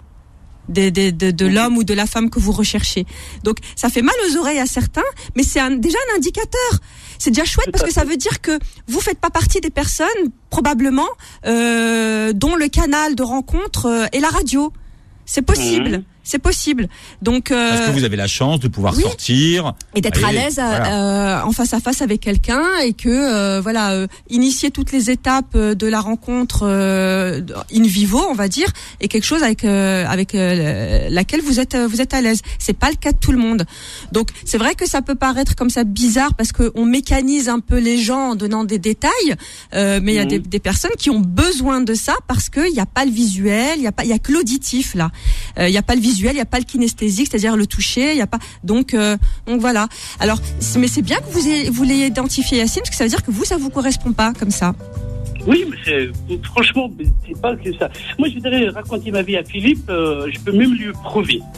de l'homme ou de la femme que vous recherchez. Donc ça fait mal aux oreilles à certains, mais c'est déjà un indicateur. C'est déjà chouette parce que ça veut dire que vous faites pas partie des personnes probablement dont le canal de rencontre est la radio. C'est possible. C'est possible. Donc parce que vous avez la chance de pouvoir sortir et d'être à l'aise en face à face avec quelqu'un et que initier toutes les étapes de la rencontre in vivo, on va dire, est quelque chose avec laquelle vous êtes à l'aise. C'est pas le cas de tout le monde. Donc c'est vrai que ça peut paraître comme ça bizarre parce que on mécanise un peu les gens en donnant des détails, mais il y a des personnes qui ont besoin de ça parce que il y a pas le visuel, il y a que l'auditif là. Il y a pas le visuel, il y a pas le kinesthésique, c'est-à-dire le toucher, il y a pas donc voilà. Alors mais c'est bien que vous l'ayez identifié, Yacine, parce que ça veut dire que ça vous correspond pas comme ça. Oui, mais franchement, c'est pas que ça. Moi, je voudrais raconter ma vie à Philippe, je peux même lui prouver.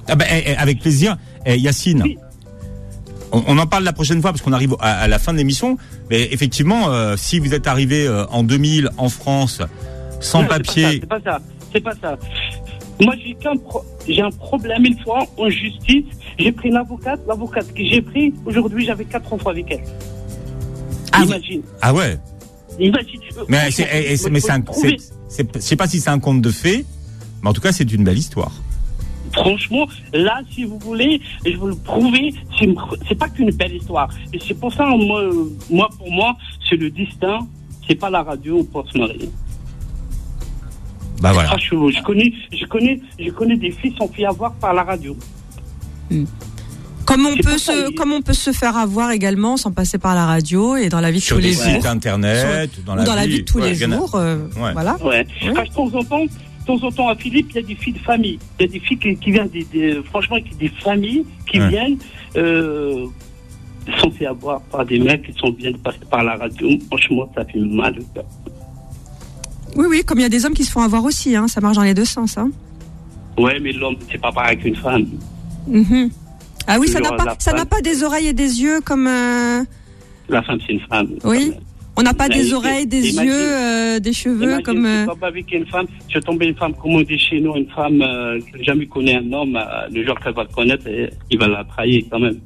Avec plaisir. Yacine, oui. On en parle la prochaine fois parce qu'on arrive à la fin de l'émission. Mais effectivement, si vous êtes arrivé en 2000 en France sans papier... C'est pas ça. Moi, j'ai un problème une fois en justice. J'ai pris l'avocate que j'ai pris. Aujourd'hui, j'avais 4 enfants avec elle. Imagine. Ah ouais. Imagine. Mais je sais pas si c'est un conte de fées, mais en tout cas, c'est une belle histoire. Franchement, là, si vous voulez, je vais le prouver. C'est pas qu'une belle histoire. Et c'est pour ça, pour moi, c'est le destin. C'est pas la radio pour se marier. Bah voilà. Je connais des filles qui sont fait avoir par la radio. Comme on peut se faire avoir également sans passer par la radio et dans la vie de tous les jours. Sur des sites internet, dans la vie de tous les jours. Voilà. Ouais. Oui. De temps en temps, à Philippe, il y a des filles de famille. Il y a des filles qui viennent franchement, des familles qui viennent, sont fait avoir par des mecs qui sont bien passés par la radio. Franchement, ça fait mal au cœur. Oui, comme il y a des hommes qui se font avoir aussi, hein, ça marche dans les deux sens. Hein. Ouais, mais l'homme, c'est pas pareil qu'une femme. Mm-hmm. Ah oui, ça n'a pas des oreilles et des yeux comme... La femme, c'est une femme. Oui. On n'a pas des oreilles, des yeux, des cheveux comme... Je tombe avec une femme, je tombe une femme, comme on dit chez nous, une femme qui n'a jamais connu un homme, le jour qu'elle va le connaître, il va la trahir quand même.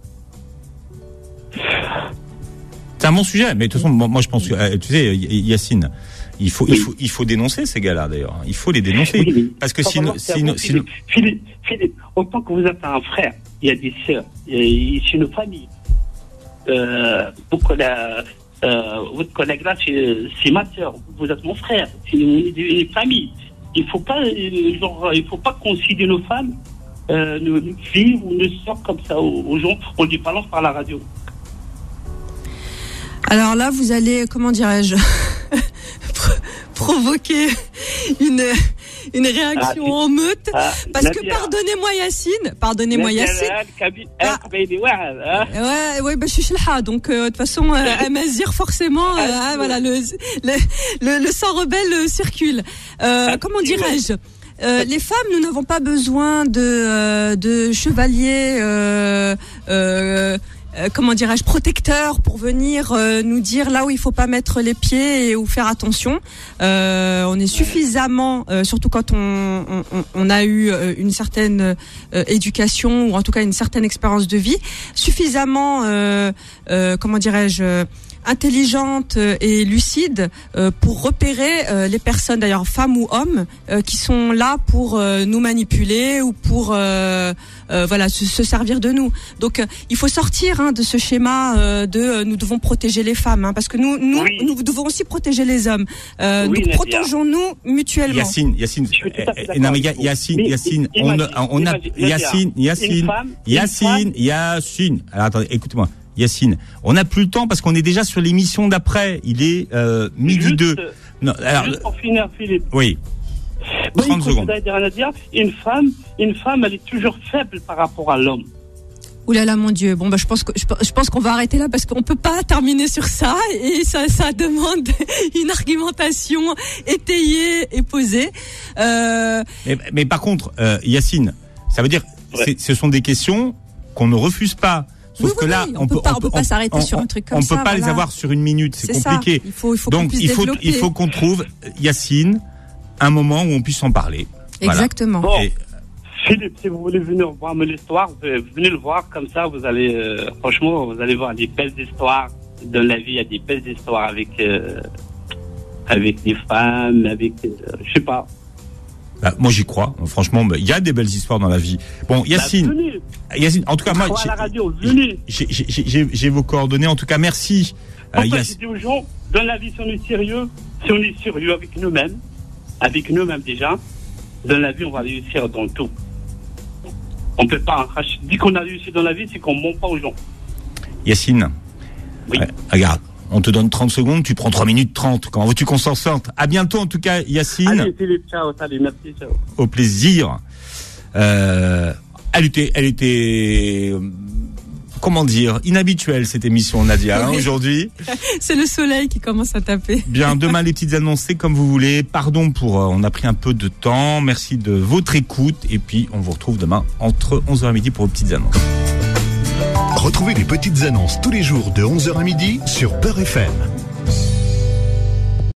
C'est un bon sujet, mais de toute façon, moi je pense que, tu sais, Yacine, il faut dénoncer ces gars-là d'ailleurs. Il faut les dénoncer. Oui. Parce que sinon... Philippe, autant que vous êtes un frère, il y a des sœurs, c'est une famille. Votre collègue là, c'est ma sœur, vous êtes mon frère, c'est une famille. Il faut pas considérer nos femmes, nos filles ou nos sœurs comme ça aux gens, on les balance par la radio. Alors là, vous allez, comment dirais-je, provoquer une réaction en meute, parce que pardonnez-moi Yacine. Ouais, je suis chelha, donc de toute façon, Amazir forcément, voilà, le sang rebelle circule. Comment dirais-je? Les femmes, nous n'avons pas besoin de chevaliers. Comment dirais-je, protecteur pour venir nous dire là où il faut pas mettre les pieds et où faire attention. On est suffisamment, surtout quand on a eu une certaine éducation ou en tout cas une certaine expérience de vie, suffisamment, comment dirais-je, intelligente et lucide pour repérer les personnes, d'ailleurs femmes ou hommes, qui sont là pour nous manipuler ou pour voilà se servir de nous. Donc il faut sortir de ce schéma de nous devons protéger les femmes, parce que nous devons aussi protéger les hommes. Donc protégeons-nous mutuellement. Yacine, non mais Yacine, Yacine. Alors attendez, écoutez-moi. Yacine, on n'a plus le temps parce qu'on est déjà sur l'émission d'après. Il est midi 2. Non, alors, juste pour finir, Philippe. Oui. 30 secondes. Une femme, elle est toujours faible par rapport à l'homme. Ouh là là, mon Dieu. Bon, je pense qu'on va arrêter là parce qu'on peut pas terminer sur ça et ça demande une argumentation étayée et posée. Mais par contre, Yacine, ça veut dire, ce sont des questions qu'on ne refuse pas. Sauf que là, on peut pas s'arrêter sur un truc comme ça. On peut pas les avoir sur une minute, c'est compliqué. Donc il faut qu'on trouve, Yacine, un moment où on puisse en parler. Exactement. Bon, Philippe, si vous voulez venir voir mon histoire, venez le voir comme ça. Vous allez, franchement, vous allez voir des belles histoires dans la vie. Il y a des belles histoires avec des femmes, avec, je sais pas. Bah, moi j'y crois, franchement, il y a des belles histoires dans la vie. Bon, Yacine, en tout cas, moi, j'ai vos coordonnées, en tout cas, merci. Je dis aux gens, dans la vie, si on est sérieux avec nous-mêmes déjà, dans la vie, on va réussir dans tout. On peut pas, dès qu'on a réussi dans la vie, c'est qu'on ment pas aux gens. Yacine, oui. Regarde. On te donne 30 secondes, tu prends 3 minutes 30. Comment veux-tu qu'on s'en sorte? À bientôt, en tout cas, Yacine. Allez, Philippe, ciao, salut, merci, ciao. Au plaisir. Elle était comment dire, inhabituelle cette émission, Nadia, aujourd'hui. C'est le soleil qui commence à taper. Bien, demain les petites annonces, c'est comme vous voulez. Pardon pour, on a pris un peu de temps. Merci de votre écoute. Et puis, on vous retrouve demain entre 11h et midi pour vos petites annonces. Retrouvez les petites annonces tous les jours de 11h à midi sur Beurre FM.